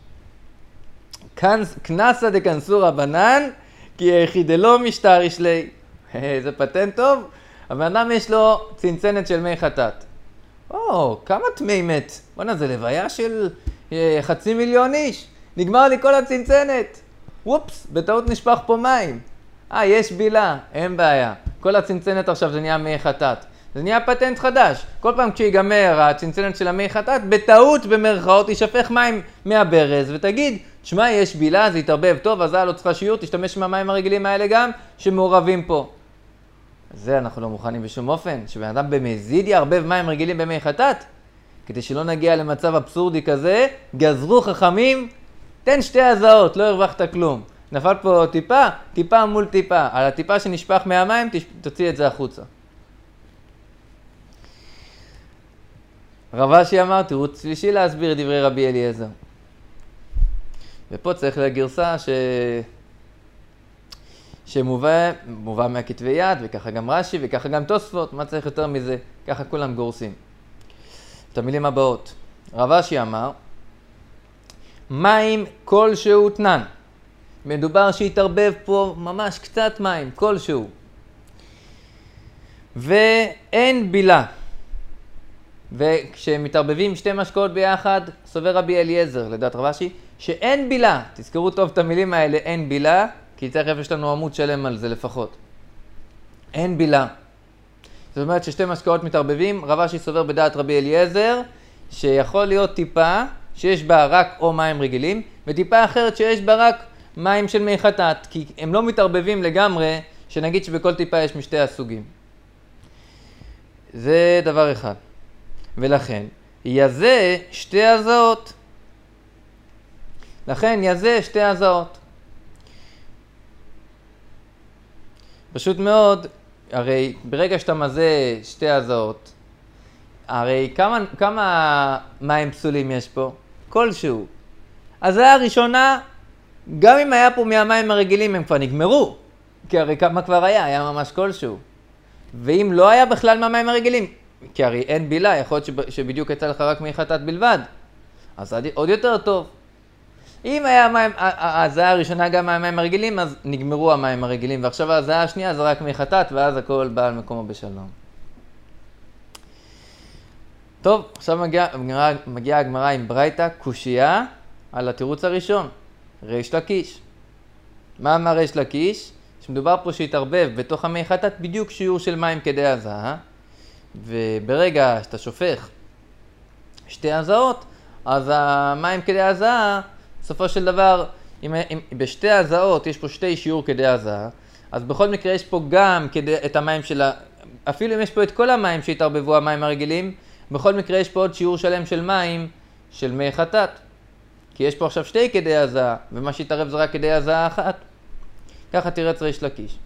Speaker 1: כנסה דכנסו רבנן, כי יחידלו משטר ישלי. זה פטנט טוב. הבן אדם יש לו צנצנת של מי חטאת. או, כמה תמי מת. בוא'נה, זה לוויה של אה, חצי מיליון איש. נגמר לי כל הצנצנת. וופס, בטעות נשפך פה מים. אה, יש בילה, אין בעיה. כל הצנצנת עכשיו זה נהיה מי חטאת. זה נהיה פטנט חדש. כל פעם כשיגמר הצנצנת של המי חטאת, בטעות במרכאות יישפך מים מהברז ותגיד, תשמע, יש בילה, זה יתערבב טוב, אז לא צריכה שיעור, תשתמש מהמים הרגילים האלה גם שמעורבים פה. זה אנחנו לא מוכנים בשום אופן, שבן אדם במזיד יערבב מים רגילים במי חטאת. כדי שלא נגיע למצב אבסורדי כזה, גזרו חכמים, תן שתי הזעות, לא הרווחת כלום. נפל פה טיפה, טיפה מול טיפה. על הטיפה שנשפך מהמים, תוציא את זה החוצה. רב אשי אמר, תירוץ שלישי להסביר דברי רבי אליעזר. ופה צריך לגרסה ש... שמובא מובא מהכתבי יד, וככה גם רש"י, וככה גם תוספות, מה צריך יותר מזה? ככה כולם גורסים. את המילים הבאות. רב אשי אמר, מים כלשהו תנן. מדובר שיתערבב פה ממש קצת מים, כלשהו. ואין בילה. וכשמתערבבים שתי משקאות ביחד, סובר רבי אליעזר, לדעת רבשי, שאין בילה. תזכרו טוב את המילים האלה, אין בילה, כי תכף יש לנו עמוד שלם על זה לפחות. אין בילה. זאת אומרת ששתי משקאות מתערבבים, רבשי סובר בדעת רבי אליעזר, שיכול להיות טיפה שיש בה רק או מים רגילים, וטיפה אחרת שיש בה רק מים של מי חטאת, כי הם לא מתערבבים לגמרי, שנגיד שבכל טיפה יש משתי הסוגים. זה דבר אחד. ולכן, יזה שתי הזעות. לכן, יזה שתי הזעות. פשוט מאוד, הרי ברגע שאתה מזה שתי הזעות, הרי כמה, כמה מים פסולים יש פה? כלשהו. הזעה הראשונה, גם אם היה פה מהמים הרגילים, הם כבר נגמרו. כי הרי כמה כבר היה? היה ממש כלשהו. ואם לא היה בכלל מהמים הרגילים, כי הרי אין בילה, יכול להיות שבדיוק יצא לך רק מחטאת בלבד, אז עוד יותר טוב. אם היה המים, הזעה הראשונה גם מהמים הרגילים, אז נגמרו המים הרגילים, ועכשיו הזעה השנייה זה רק מחטאת, ואז הכל בא על מקומו בשלום. טוב, עכשיו מגיעה מגיע הגמרא עם ברייתא, קושייה על התירוץ הראשון, ריש לקיש. מה אמר ריש לקיש? שמדובר פה שהתערבב בתוך המי חטאת בדיוק שיעור של מים כדי הזעה, וברגע שאתה שופך שתי הזעות, אז המים כדי הזעה, בסופו של דבר, אם, אם בשתי הזעות יש פה שתי שיעור כדי הזעה, אז בכל מקרה יש פה גם כדי, את המים של ה... אפילו אם יש פה את כל המים שהתערבבו המים הרגילים, בכל מקרה יש פה עוד שיעור שלם של מים של מי חטאת. כי יש פה עכשיו שתי כדי הזעה, ומה שהתערב זה רק כדי הזעה אחת. ככה תירץ ריש לקיש.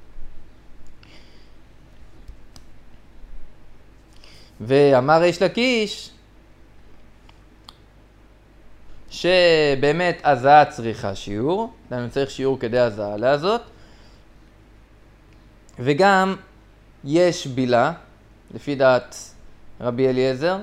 Speaker 1: ואמר ריש לקיש שבאמת הזעה צריכה שיעור, אני צריך שיעור כדי הזעה להזות, וגם יש בילה, לפי דעת רבי אליעזר.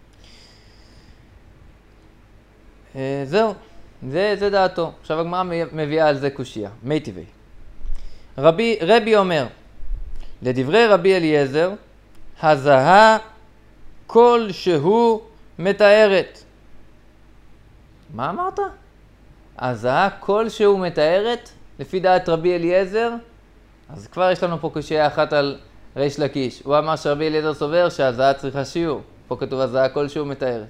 Speaker 1: זהו, זה, זה דעתו. עכשיו הגמרא מביאה על זה קושייה, מי טבעי. רבי, רבי אומר, לדברי רבי אליעזר, הזעה כלשהו מתארת. מה אמרת? הזעה כלשהו מתארת? לפי דעת רבי אליעזר? אז כבר יש לנו פה קושייה אחת על ריש לקיש. הוא אמר שרבי אליעזר סובר שהזעה צריכה שיעור. פה כתוב הזעה כלשהו מתארת.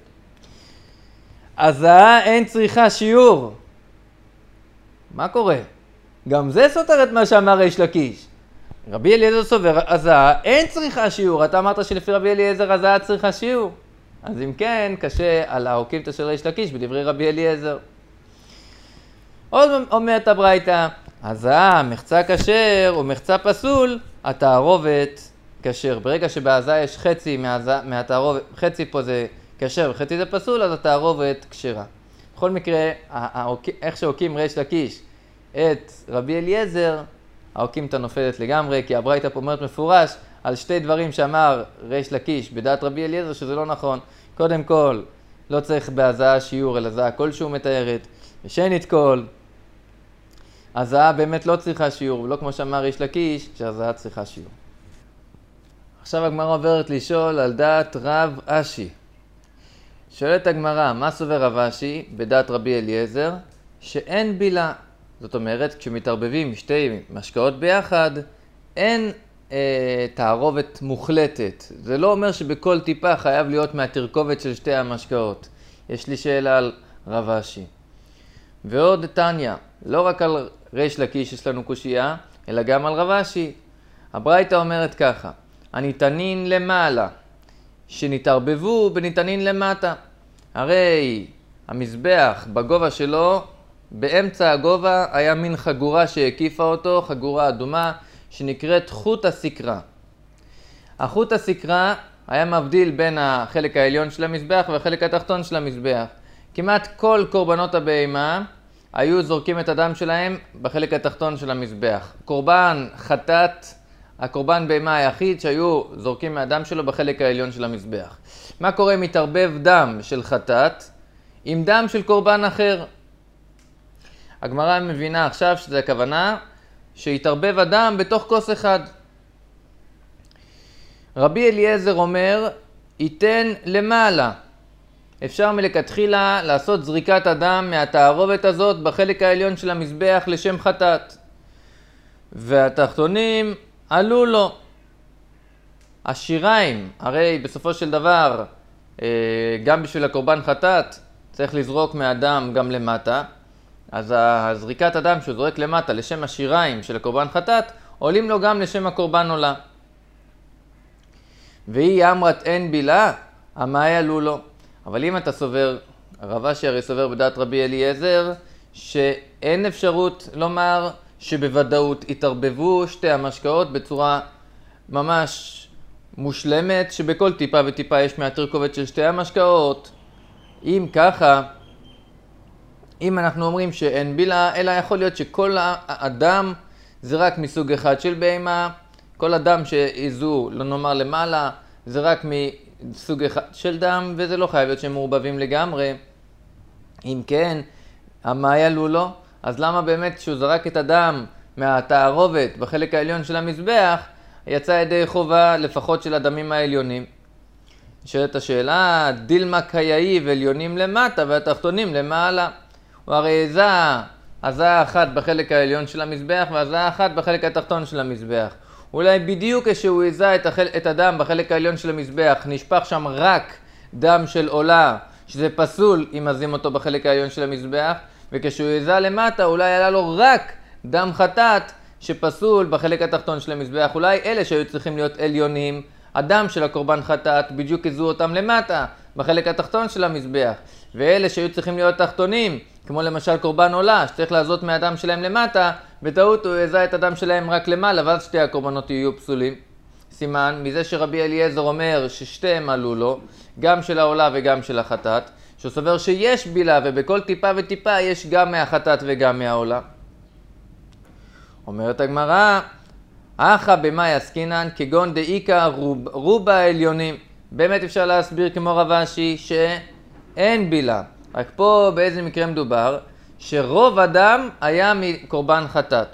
Speaker 1: הזעה אין צריכה שיעור. מה קורה? גם זה סותר את מה שאמר ריש לקיש. רבי אליעזר סובר, הזעה אין צריכה שיעור. אתה אמרת שלפי רבי אליעזר הזעה צריכה שיעור. אז אם כן, קשה על העוקימתא של ריש לקיש בדברי רבי אליעזר. עוד אומרת הברייתא, הזעה, מחצה כשר או מחצה פסול, התערובת כשר. ברגע שבהזעה יש חצי מהתערובת, חצי פה זה כשר וחצי זה פסול, אז התערובת כשרה. בכל מקרה, איך שעוקים ריש לקיש את רבי אליעזר, העוקימתא נופלת לגמרי, כי הברייתא פה אומרת מפורש על שתי דברים שאמר ריש לקיש בדעת רבי אליעזר, שזה לא נכון. קודם כל, לא צריך בהזעה שיעור, אלא זעה כלשהו מתארת. ושנית כל, הזעה באמת לא צריכה שיעור, ולא כמו שאמר ריש לקיש, שהזעה צריכה שיעור. עכשיו הגמרא עוברת לשאול על דעת רב אשי. שואלת הגמרא, מה סובר רב אשי בדעת רבי אליעזר? שאין בילה. זאת אומרת, כשמתערבבים שתי משקאות ביחד, אין אה, תערובת מוחלטת. זה לא אומר שבכל טיפה חייב להיות מהתרכובת של שתי המשקאות. יש לי שאלה על רב אשי. ועוד תניא, לא רק על ריש לקיש יש לנו קושייה, אלא גם על רב אשי. הברייתא אומרת ככה, הניתנין למעלה, שנתערבבו בניתנין למטה. הרי המזבח בגובה שלו, באמצע הגובה היה מין חגורה שהקיפה אותו, חגורה אדומה, שנקראת חוט הסקרה. החוט הסקרה היה מבדיל בין החלק העליון של המזבח והחלק התחתון של המזבח. כמעט כל קורבנות הבהמה היו זורקים את הדם שלהם בחלק התחתון של המזבח. קורבן חטאת, הקורבן בהמה היחיד שהיו זורקים מהדם שלו בחלק העליון של המזבח. מה קורה אם מתערבב דם של חטאת עם דם של קורבן אחר. הגמרא מבינה עכשיו שזה הכוונה שהתערבב הדם בתוך כוס אחד. רבי אליעזר אומר, ייתן למעלה. אפשר מלכתחילה לעשות זריקת הדם מהתערובת הזאת בחלק העליון של המזבח לשם חטאת. והתחתונים עלו לו. השיריים, הרי בסופו של דבר, גם בשביל הקורבן חטאת, צריך לזרוק מהדם גם למטה. אז הזריקת הדם שהוא זורק למטה לשם השיריים של הקורבן חטאת, עולים לו גם לשם הקורבן עולה. והיא אמרת אין בילה, המאי עלו לו. אבל אם אתה סובר, הרב אשי הרי סובר בדעת רבי אליעזר, שאין אפשרות לומר שבוודאות התערבבו שתי המשקאות בצורה ממש מושלמת, שבכל טיפה וטיפה יש מהתרכובת של שתי המשקאות. אם ככה, אם אנחנו אומרים שאין בילה, אלא יכול להיות שכל האדם זה רק מסוג אחד של בהמה, כל אדם שאיזו, לא נאמר למעלה, זה רק מסוג אחד של דם, וזה לא חייב להיות שהם מעורבבים לגמרי. אם כן, המאי עלו לו, אז למה באמת כשהוא זרק את הדם מהתערובת בחלק העליון של המזבח, יצא ידי חובה לפחות של הדמים העליונים? נשאלת השאלה, דילמה קייאי עליונים למטה והתחתונים למעלה. הוא הרי עזה, עזה אחת בחלק העליון של המזבח ועזה אחת בחלק התחתון של המזבח. אולי בדיוק כשהוא עזה את, החל... את הדם בחלק העליון של המזבח, נשפך שם רק דם של עולה, שזה פסול אם עזים אותו בחלק העליון של המזבח, וכשהוא עזה למטה אולי עלה לו רק דם חטאת שפסול בחלק התחתון של המזבח. אולי אלה שהיו צריכים להיות עליונים, הדם של הקורבן חטאת, בדיוק עזו אותם למטה בחלק התחתון של המזבח. ואלה שהיו צריכים להיות תחתונים, כמו למשל קורבן עולה, שצריך לעזות מהדם שלהם למטה, בטעות הוא עזה את הדם שלהם רק למעלה, ואז שתי הקורבנות יהיו פסולים. סימן, מזה שרבי אליעזר אומר ששתיהם עלו לו, גם של העולה וגם של החטאת, שהוא סובר שיש בילה ובכל טיפה וטיפה יש גם מהחטאת וגם מהעולה. אומרת הגמרא, אחא במאי עסקינן כגון דאיקה רוב, רובה העליונים. באמת אפשר להסביר כמו רב אשי שאין בילה. רק פה באיזה מקרה מדובר? שרוב הדם היה מקורבן חטאת.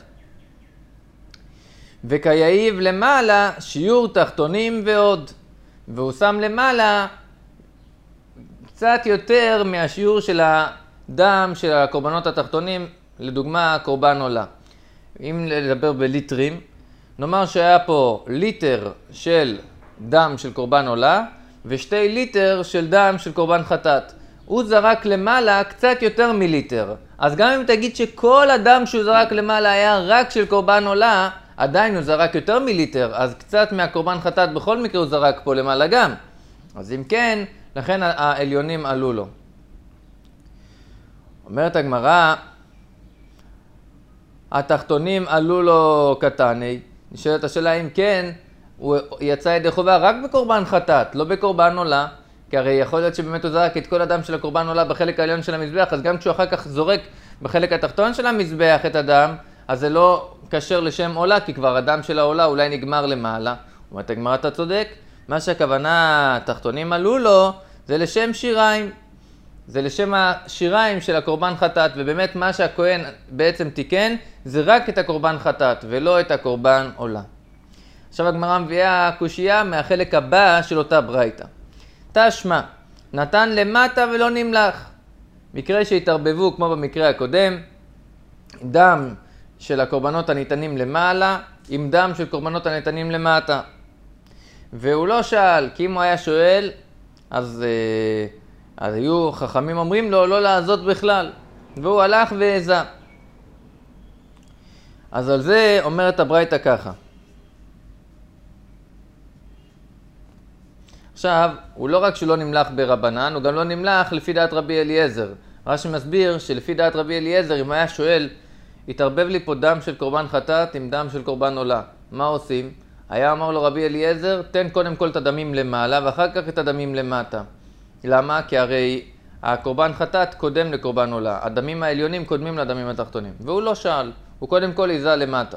Speaker 1: וכייאיב למעלה שיעור תחתונים ועוד. והוא שם למעלה קצת יותר מהשיעור של הדם של הקורבנות התחתונים, לדוגמה קורבן עולה. אם לדבר בליטרים, נאמר שהיה פה ליטר של דם של קורבן עולה ושתי ליטר של דם של קורבן חטאת. הוא זרק למעלה קצת יותר מליטר. אז גם אם תגיד שכל הדם שהוא זרק למעלה היה רק של קורבן עולה, עדיין הוא זרק יותר מליטר, אז קצת מהקורבן חטאת בכל מקרה הוא זרק פה למעלה גם. אז אם כן, לכן העליונים עלו לו. אומרת הגמרא, התחתונים עלו לו קטני. נשאלת השאלה אם כן, הוא יצא ידי חובה רק בקורבן חטאת, לא בקורבן עולה. כי הרי יכול להיות שבאמת הוא זרק את כל הדם של הקורבן עולה בחלק העליון של המזבח, אז גם כשהוא אחר כך זורק בחלק התחתון של המזבח את הדם, אז זה לא קשר לשם עולה, כי כבר הדם של העולה אולי נגמר למעלה. אומרת הגמרא, אתה צודק, מה שהכוונה התחתונים עלו לו, זה לשם שיריים. זה לשם השיריים של הקורבן חטאת, ובאמת מה שהכהן בעצם תיקן, זה רק את הקורבן חטאת, ולא את הקורבן עולה. עכשיו הגמרא מביאה קושייה מהחלק הבא של אותה ברייתא. תשמע, נתן למטה ולא נמלח. מקרה שהתערבבו כמו במקרה הקודם, דם של הקורבנות הניתנים למעלה, עם דם של קורבנות הניתנים למטה. והוא לא שאל, כי אם הוא היה שואל, אז, אז היו חכמים אומרים לו לא לעזות בכלל. והוא הלך ועזה. אז על זה אומרת הברייתא ככה. עכשיו, הוא לא רק שלא נמלח ברבנן, הוא גם לא נמלח לפי דעת רבי אליעזר. רש"י מסביר שלפי דעת רבי אליעזר, אם היה שואל, התערבב לי פה דם של קורבן חטאת עם דם של קורבן עולה. מה עושים? היה אמר לו רבי אליעזר, תן קודם כל את הדמים למעלה ואחר כך את הדמים למטה. למה? כי הרי הקורבן חטאת קודם לקורבן עולה. הדמים העליונים קודמים לדמים התחתונים. והוא לא שאל, הוא קודם כל עיזה למטה.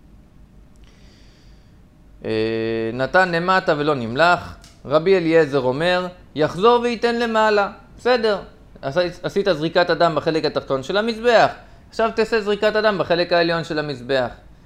Speaker 1: נתן למטה ולא נמלח. רבי אליעזר אומר, יחזור וייתן למעלה. בסדר, עשית זריקת אדם בחלק התחתון של המזבח, עכשיו תעשה זריקת אדם בחלק העליון של המזבח.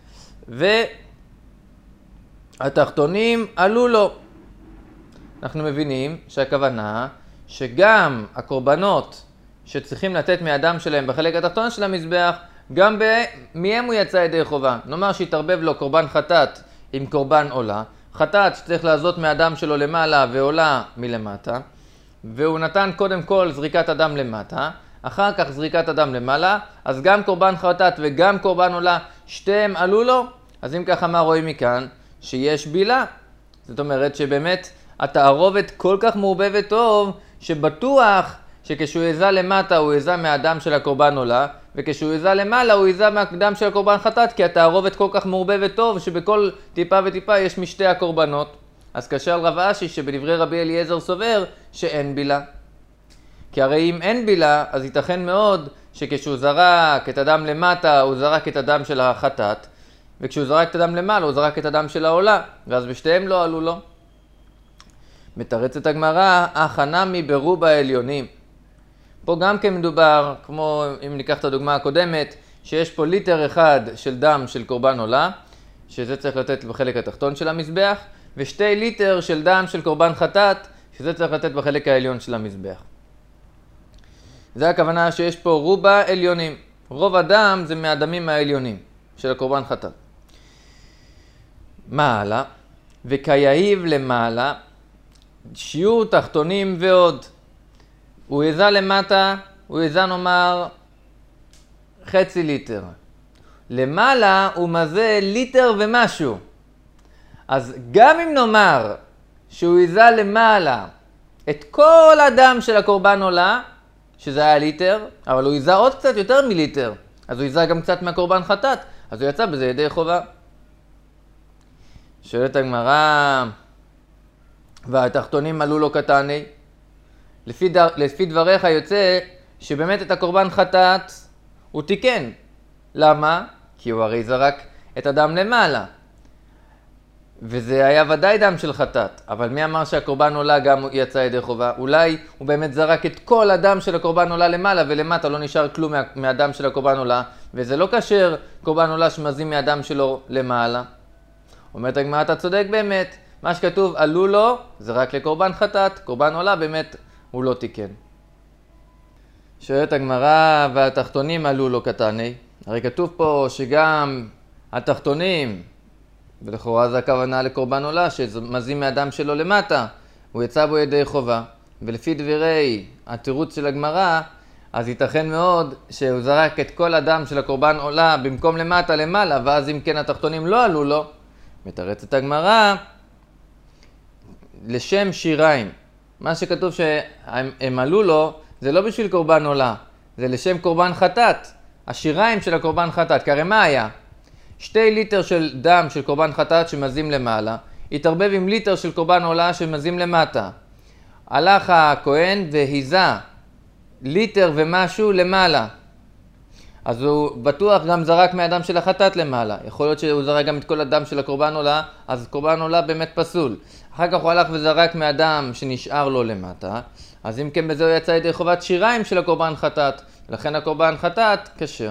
Speaker 1: והתחתונים עלו לו. אנחנו מבינים שהכוונה שגם הקורבנות שצריכים לתת מהדם שלהם בחלק התחתון של המזבח, גם מהם הוא יצא ידי חובה. נאמר שהתערבב לו קורבן חטאת עם קורבן עולה, חטאת שצריך לעזות מהדם שלו למעלה ועולה מלמטה, והוא נתן קודם כל זריקת אדם למטה, אחר כך זריקת אדם למעלה, אז גם קורבן חטאת וגם קורבן עולה, שתיהם עלו לו. אז אם ככה, מה רואים מכאן? שיש בילה. זאת אומרת שבאמת התערובת כל כך מעורבבת טוב, שבטוח שכשהוא יזע למטה הוא יזע מהדם של הקורבן עולה, וכשהוא יזע למעלה הוא יזע מהדם של הקורבן חטאת, כי התערובת כל כך מעורבבת טוב שבכל טיפה וטיפה יש משתי הקורבנות. אז קשה על רב אשי שבדברי רבי אליעזר סובר שאין בילה. כי הרי אם אין בילה, אז ייתכן מאוד שכשהוא זרק את הדם למטה הוא זרק את הדם של החטאת, וכשהוא זרק את הדם למעלה הוא זרק את הדם של העולה, ואז בשתיהם לא עלו לו. מתרצת הגמרא, החנמי ברובה העליונים. פה גם כן מדובר, כמו אם ניקח את הדוגמה הקודמת, שיש פה ליטר אחד של דם של קורבן עולה, שזה צריך לתת בחלק התחתון של המזבח, ושתי ליטר של דם של קורבן חטאת, שזה צריך לתת בחלק העליון של המזבח. זה הכוונה שיש פה רובה עליונים. רוב הדם זה מהדמים העליונים של הקורבן חטאת. מעלה, וכיהיב למעלה, שיעור תחתונים ועוד. הוא יזע למטה, הוא יזע נאמר חצי ליטר. למעלה הוא מזה ליטר ומשהו. אז גם אם נאמר שהוא יזע למעלה את כל הדם של הקורבן עולה, שזה היה ליטר, אבל הוא יזע עוד קצת יותר מליטר, אז הוא יזע גם קצת מהקורבן חטאת, אז הוא יצא בזה ידי חובה. שואלת הגמרא, והתחתונים עלו לו קטני. לפי, דר, לפי דבריך יוצא שבאמת את הקורבן חטאת הוא תיקן. למה? כי הוא הרי זרק את הדם למעלה. וזה היה ודאי דם של חטאת. אבל מי אמר שהקורבן עולה גם יצא ידי חובה? אולי הוא באמת זרק את כל הדם של הקורבן עולה למעלה, ולמטה לא נשאר כלום מה, מהדם של הקורבן עולה, וזה לא קשר קורבן עולה שמזים מהדם שלו למעלה. אומרת הגמרא, אתה צודק באמת. מה שכתוב עלו לו זה רק לקורבן חטאת, קורבן עולה באמת הוא לא תיקן. שואלת הגמרא, והתחתונים עלו לו קטני. הרי כתוב פה שגם התחתונים, ולכאורה זה הכוונה לקורבן עולה, שמזים מהדם שלו למטה, הוא יצא בו ידי חובה. ולפי דברי התירוץ של הגמרא, אז ייתכן מאוד שהוא זרק את כל הדם של הקורבן עולה במקום למטה למעלה, ואז אם כן התחתונים לא עלו לו. מתרצת הגמרא, לשם שיריים. מה שכתוב שהם עלו לו, זה לא בשביל קורבן עולה, זה לשם קורבן חטאת. השיריים של הקורבן חטאת, כי הרי מה היה? שתי ליטר של דם של קורבן חטאת שמזים למעלה, התערבב עם ליטר של קורבן עולה שמזים למטה. הלך הכהן והיזה ליטר ומשהו למעלה. אז הוא בטוח גם זרק מהדם של החטאת למעלה. יכול להיות שהוא זרק גם את כל הדם של הקורבן עולה, אז קורבן עולה באמת פסול. אחר כך הוא הלך וזרק מהדם שנשאר לו למטה, אז אם כן בזה הוא יצא ידי חובת שיריים של הקורבן חטאת, לכן הקורבן חטאת כשר.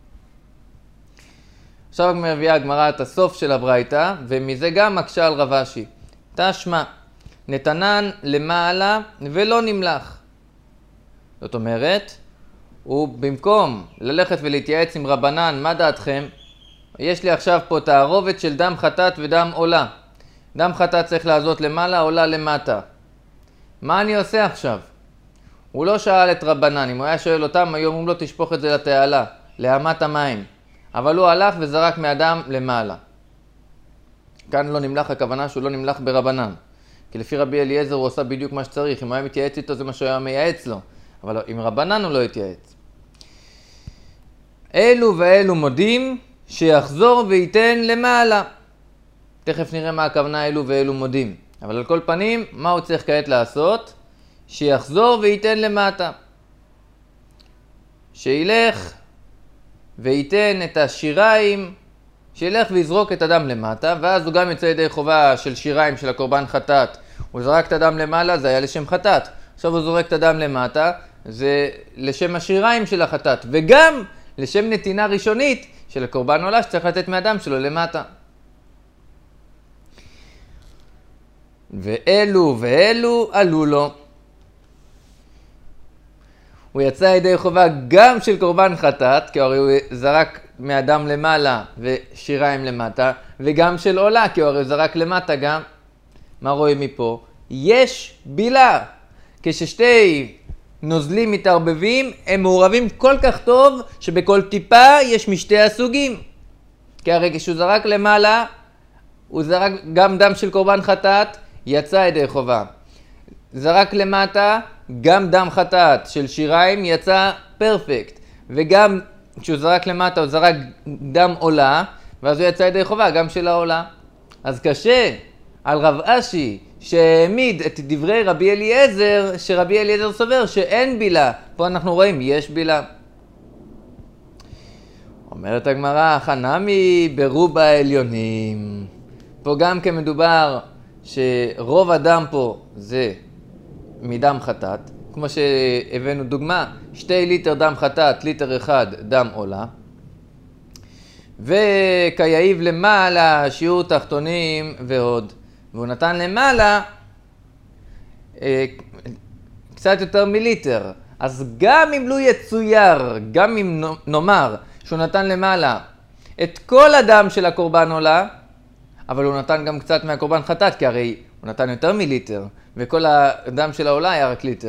Speaker 1: עכשיו מביאה הגמרא את הסוף של הברייתא, ומזה גם מקשה על רב אשי. תשמע, נתנן למעלה ולא נמלח. זאת אומרת, הוא במקום ללכת ולהתייעץ עם רבנן, מה דעתכם? יש לי עכשיו פה תערובת של דם חטאת ודם עולה. דם חטאת צריך לעזות למעלה, עולה למטה. מה אני עושה עכשיו? הוא לא שאל את רבנן, אם הוא היה שואל אותם, היום הוא לא תשפוך את זה לתעלה, להמת המים. אבל הוא הלך וזרק מהדם למעלה. כאן לא נמלח, הכוונה שהוא לא נמלח ברבנן. כי לפי רבי אליעזר הוא עושה בדיוק מה שצריך, אם הוא היה מתייעץ איתו זה מה שהוא היה מייעץ לו. אבל עם רבנן הוא לא התייעץ. אלו ואלו מודים שיחזור וייתן למעלה. תכף נראה מה הכוונה אלו ואלו מודים. אבל על כל פנים, מה הוא צריך כעת לעשות? שיחזור וייתן למטה. שילך וייתן את השיריים, שילך ויזרוק את הדם למטה, ואז הוא גם יצא ידי חובה של שיריים של הקורבן חטאת. הוא זרק את הדם למעלה, זה היה לשם חטאת. עכשיו הוא זורק את הדם למטה, זה לשם השיריים של החטאת, וגם לשם נתינה ראשונית של הקורבן עולה שצריך לתת מהדם שלו למטה. ואלו ואלו עלו לו. הוא יצא ידי חובה גם של קורבן חטאת, כי הרי הוא זרק מהדם למעלה ושיריים למטה, וגם של עולה, כי הרי הוא זרק למטה גם. מה רואים מפה? יש בילה. כששתי נוזלים מתערבבים, הם מעורבים כל כך טוב שבכל טיפה יש משתי הסוגים. כי הרי כשהוא זרק למעלה, הוא זרק גם דם של קורבן חטאת, יצא ידי חובה. זרק למטה, גם דם חטאת של שיריים יצא פרפקט. וגם כשהוא זרק למטה, הוא זרק דם עולה, ואז הוא יצא ידי חובה, גם של העולה. אז קשה על רב אשי שהעמיד את דברי רבי אליעזר, שרבי אליעזר סובר שאין בילה. פה אנחנו רואים, יש בילה. אומרת הגמרא, חנמי ברובה העליונים. פה גם כמדובר שרוב הדם פה זה מדם חטאת. כמו שהבאנו דוגמה, שתי ליטר דם חטאת, ליטר אחד דם עולה. וכיעיב למעלה שיעור תחתונים ועוד. והוא נתן למעלה אה, קצת יותר מליטר. אז גם אם לא יצויר, גם אם נאמר שהוא נתן למעלה את כל הדם של הקורבן עולה, אבל הוא נתן גם קצת מהקורבן חטאת, כי הרי הוא נתן יותר מליטר, וכל הדם של העולה היה רק ליטר.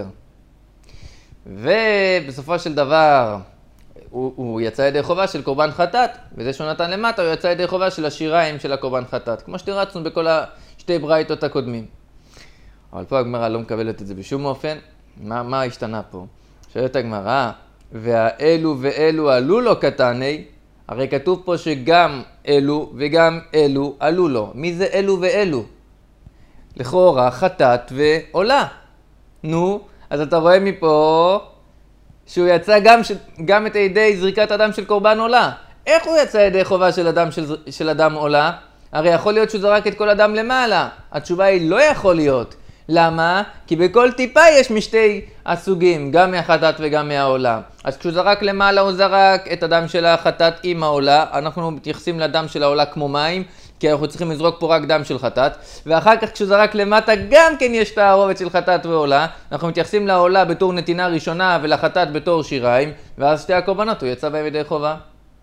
Speaker 1: ובסופו של דבר, הוא, הוא יצא ידי חובה של קורבן חטאת, וזה שהוא נתן למטה, הוא יצא ידי חובה של השיריים של הקורבן חטאת, כמו שתרצנו בכל השתי ברייתות הקודמים. אבל פה הגמרא לא מקבלת את זה בשום אופן. מה, מה השתנה פה? שואלת הגמרא, והאלו ואלו עלו לו קטני, הרי כתוב פה שגם אלו וגם אלו עלו לו. מי זה אלו ואלו? לכאורה חטאת ועולה. נו, אז אתה רואה מפה שהוא יצא גם, ש... גם את ידי זריקת הדם של קורבן עולה. איך הוא יצא ידי חובה של הדם, של... של הדם עולה? הרי יכול להיות שהוא זרק את כל הדם למעלה. התשובה היא לא יכול להיות. למה? כי בכל טיפה יש משתי הסוגים, גם מהחטאת וגם מהעולה. אז כשהוא זרק למעלה הוא זרק את הדם של החטאת עם העולה. אנחנו מתייחסים לדם של העולה כמו מים, כי אנחנו צריכים לזרוק פה רק דם של חטאת. ואחר כך כשהוא זרק למטה גם כן יש תערובת של חטאת ועולה. אנחנו מתייחסים לעולה בתור נתינה ראשונה ולחטאת בתור שיריים. ואז שתי הקורבנות הוא יצא בהם ידי חובה.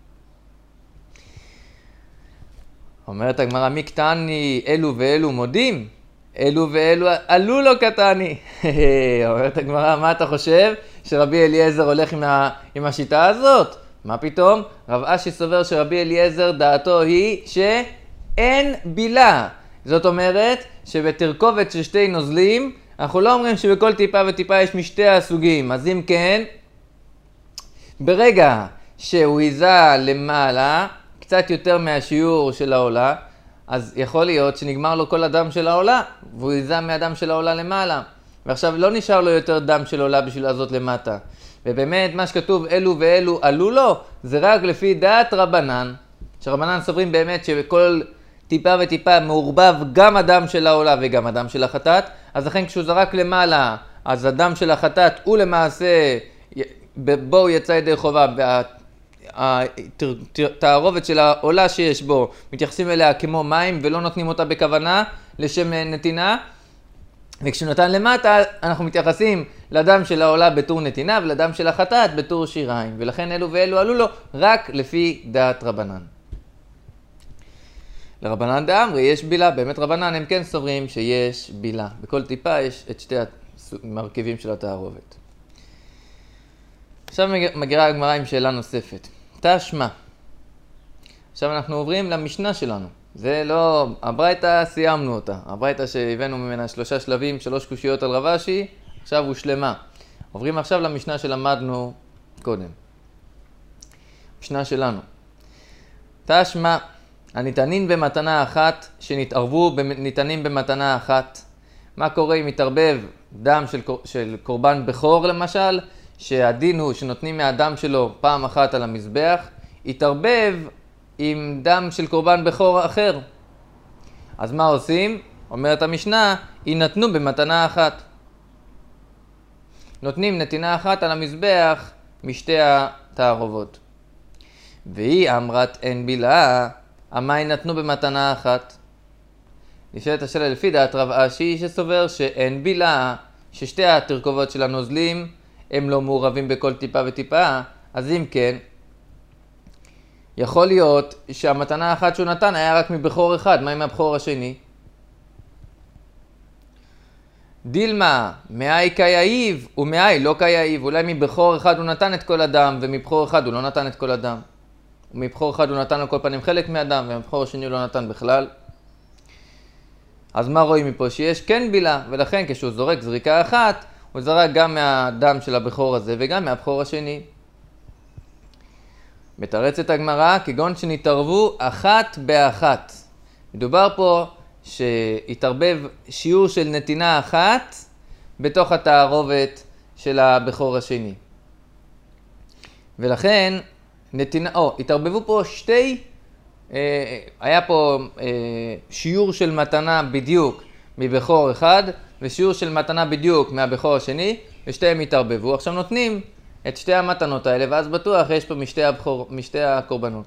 Speaker 1: אומרת הגמרא, מי קטני אלו ואלו מודים? אלו ואלו עלו לו קטני. אומרת הגמרא, מה אתה חושב? שרבי אליעזר הולך עם, ה... עם השיטה הזאת? מה פתאום? רב אשי סובר שרבי אליעזר דעתו היא שאין בילה. זאת אומרת שבתרכובת של שתי נוזלים, אנחנו לא אומרים שבכל טיפה וטיפה יש משתי הסוגים. אז אם כן, ברגע שהוא יזה למעלה, קצת יותר מהשיעור של העולה, אז יכול להיות שנגמר לו כל הדם של העולה, והוא יזה מהדם של העולה למעלה. ועכשיו לא נשאר לו יותר דם של עולה בשביל לעשות למטה. ובאמת מה שכתוב אלו ואלו עלו לו, זה רק לפי דעת רבנן. שרבנן סוברים באמת שבכל טיפה וטיפה מעורבב גם הדם של העולה וגם הדם של החטאת. אז לכן כשהוא זרק למעלה, אז הדם של החטאת הוא למעשה, בו הוא יצא ידי חובה, התערובת של העולה שיש בו, מתייחסים אליה כמו מים ולא נותנים אותה בכוונה לשם נתינה. וכשהוא נתן למטה, אנחנו מתייחסים לדם של העולה בתור נתינה ולדם של החטאת בתור שיריים. ולכן אלו ואלו עלו לו רק לפי דעת רבנן. לרבנן דאמרי יש בילה, באמת רבנן הם כן סוברים שיש בילה. בכל טיפה יש את שתי המרכיבים של התערובת. עכשיו מגיעה הגמרא עם שאלה נוספת. תשמע. עכשיו אנחנו עוברים למשנה שלנו. זה לא, הברייתא סיימנו אותה. הברייתא שהבאנו ממנה שלושה שלבים, שלוש קושיות על רב אשי, עכשיו הוא שלמה. עוברים עכשיו למשנה שלמדנו קודם. משנה שלנו. תשמע, הניתנים במתנה אחת, שנתערבו ניתנים במתנה אחת. מה קורה אם מתערבב דם של, של קורבן בכור למשל, שהדין הוא שנותנים מהדם שלו פעם אחת על המזבח, התערבב עם דם של קורבן בכור אחר. אז מה עושים? אומרת המשנה, יינתנו במתנה אחת. נותנים נתינה אחת על המזבח משתי התערובות. והיא אמרת אין בילה, המים נתנו במתנה אחת. נשאלת השאלה לפי דעת רב אשי שסובר שאין בילה, ששתי התרכובות של הנוזלים הם לא מעורבים בכל טיפה וטיפה, אז אם כן, יכול להיות שהמתנה האחת שהוא נתן היה רק מבחור אחד, מה עם הבחור השני? דילמה, מאי קייאיב ומאי לא קייאיב, אולי מבחור אחד הוא נתן את כל הדם ומבחור אחד הוא לא נתן את כל הדם. ומבחור אחד הוא נתן על כל פנים חלק מהדם ומבחור השני הוא לא נתן בכלל. אז מה רואים מפה? שיש כן בילה, ולכן כשהוא זורק זריקה אחת, הוא זרק גם מהדם של הבחור הזה וגם מהבחור השני. מתרצת הגמרא, כגון שנתערבו אחת באחת. מדובר פה שהתערבב שיעור של נתינה אחת בתוך התערובת של הבחור השני. ולכן, נתינה, או, התערבבו פה שתי, אה, היה פה אה, שיעור של מתנה בדיוק מבחור אחד, ושיעור של מתנה בדיוק מהבחור השני, ושתיהם התערבבו. עכשיו נותנים את שתי המתנות האלה, ואז בטוח יש פה משתי, הבחור, משתי הקורבנות.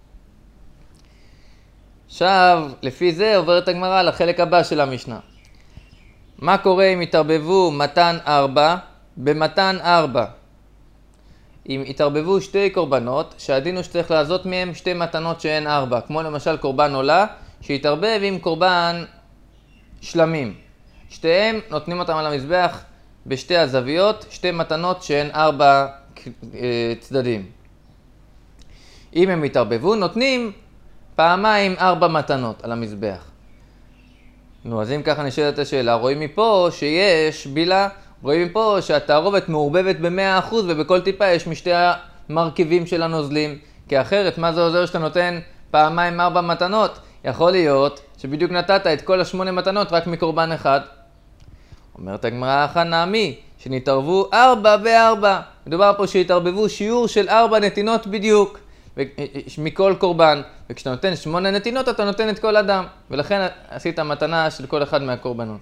Speaker 1: עכשיו, לפי זה עוברת הגמרא לחלק הבא של המשנה. מה קורה אם התערבבו מתן ארבע במתן ארבע? אם התערבבו שתי קורבנות, שהדין הוא שצריך לעשות מהם שתי מתנות שהן ארבע, כמו למשל קורבן עולה, שהתערבב עם קורבן שלמים. שתיהם נותנים אותם על המזבח בשתי הזוויות, שתי מתנות שהן ארבע צדדים. אם הם התערבבו, נותנים פעמיים ארבע מתנות על המזבח. נו, אז אם ככה נשאלת השאלה, רואים מפה שיש בילה, רואים מפה שהתערובת מעורבבת ב-מאה אחוז ובכל טיפה יש משתי המרכיבים של הנוזלים. כי אחרת, מה זה עוזר שאתה נותן פעמיים ארבע מתנות? יכול להיות שבדיוק נתת את כל השמונה מתנות רק מקורבן אחד. אומרת הגמרא אחא נמי, שנתערבו ארבע וארבע. מדובר פה שהתערבבו שיעור של ארבע נתינות בדיוק מכל קורבן. וכשאתה נותן שמונה נתינות אתה נותן את כל הדם. ולכן עשית מתנה של כל אחד מהקורבנות.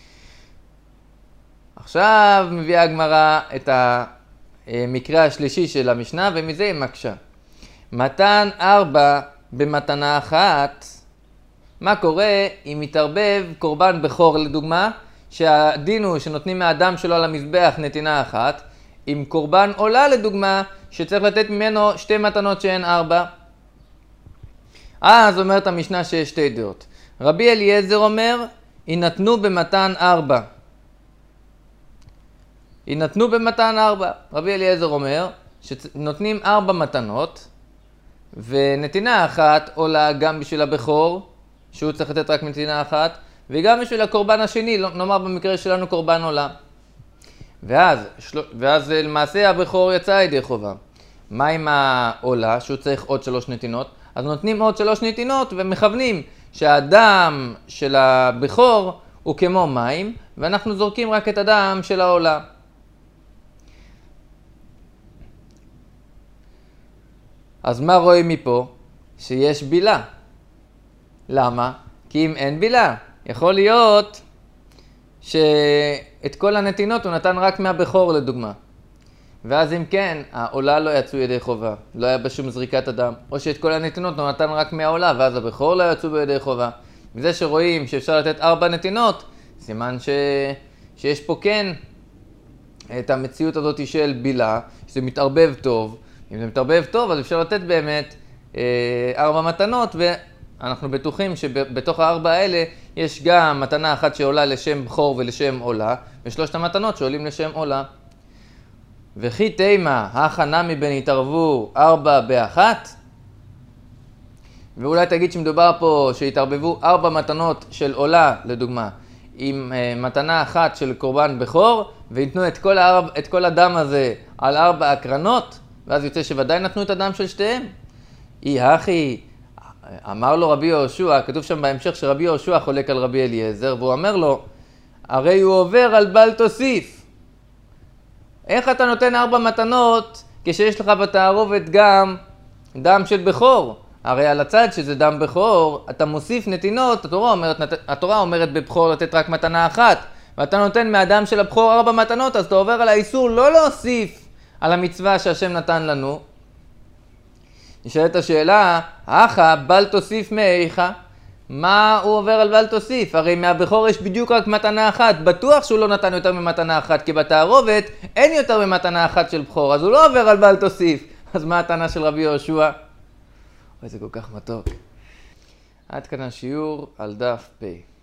Speaker 1: עכשיו מביאה הגמרא את המקרה השלישי של המשנה ומזה היא מקשה. מתן ארבע במתנה אחת. מה קורה אם מתערבב קורבן בכור לדוגמה, שהדין הוא שנותנים מהדם שלו על המזבח נתינה אחת, עם קורבן עולה לדוגמה, שצריך לתת ממנו שתי מתנות שהן ארבע. אז אומרת המשנה שיש שתי דעות. רבי אליעזר אומר, יינתנו במתן ארבע. יינתנו במתן ארבע. רבי אליעזר אומר, שנותנים ארבע מתנות, ונתינה אחת עולה גם בשביל הבכור, שהוא צריך לתת רק נתינה אחת, וגם בשביל הקורבן השני, נאמר במקרה שלנו קורבן עולה. ואז, של... ואז למעשה הבכור יצא ידי חובה. מה עם העולה, שהוא צריך עוד שלוש נתינות? אז נותנים עוד שלוש נתינות ומכוונים שהדם של הבכור הוא כמו מים, ואנחנו זורקים רק את הדם של העולה. אז מה רואים מפה? שיש בילה. למה? כי אם אין בילה, יכול להיות שאת כל הנתינות הוא נתן רק מהבכור לדוגמה. ואז אם כן, העולה לא יצאו ידי חובה, לא היה בשום זריקת הדם. או שאת כל הנתינות הוא נתן רק מהעולה, ואז הבכור לא יצאו בידי חובה. וזה שרואים שאפשר לתת ארבע נתינות, סימן ש... שיש פה כן את המציאות הזאת של בילה, שזה מתערבב טוב. אם זה מתערבב טוב, אז אפשר לתת באמת אה, ארבע מתנות, ואנחנו בטוחים שבתוך הארבע האלה יש גם מתנה אחת שעולה לשם בכור ולשם עולה, ושלושת המתנות שעולים לשם עולה. וכי תימה, הכא נמי בין התערבו ארבע באחת? ואולי תגיד שמדובר פה שהתערבבו ארבע מתנות של עולה, לדוגמה, עם אה, מתנה אחת של קורבן בכור, ויתנו את כל, הארבע, את כל הדם הזה על ארבע הקרנות, ואז יוצא שוודאי נתנו את הדם של שתיהם. אי הכי, אמר לו רבי יהושע, כתוב שם בהמשך שרבי יהושע חולק על רבי אליעזר, והוא אומר לו, הרי הוא עובר על בל תוסיף. איך אתה נותן ארבע מתנות כשיש לך בתערובת גם דם של בכור? הרי על הצד שזה דם בכור, אתה מוסיף נתינות, התורה אומרת, התורה אומרת בבכור לתת רק מתנה אחת, ואתה נותן מאדם של הבכור ארבע מתנות, אז אתה עובר על האיסור לא להוסיף על המצווה שהשם נתן לנו. נשאלת השאלה, אחא בל תוסיף מאיכה? מה הוא עובר על בל תוסיף? הרי מהבכור יש בדיוק רק מתנה אחת. בטוח שהוא לא נתן יותר ממתנה אחת, כי בתערובת אין יותר ממתנה אחת של בכור, אז הוא לא עובר על בל תוסיף. אז מה הטענה של רבי יהושע? אוי, זה כל כך מתוק. עד כאן השיעור על דף פ'.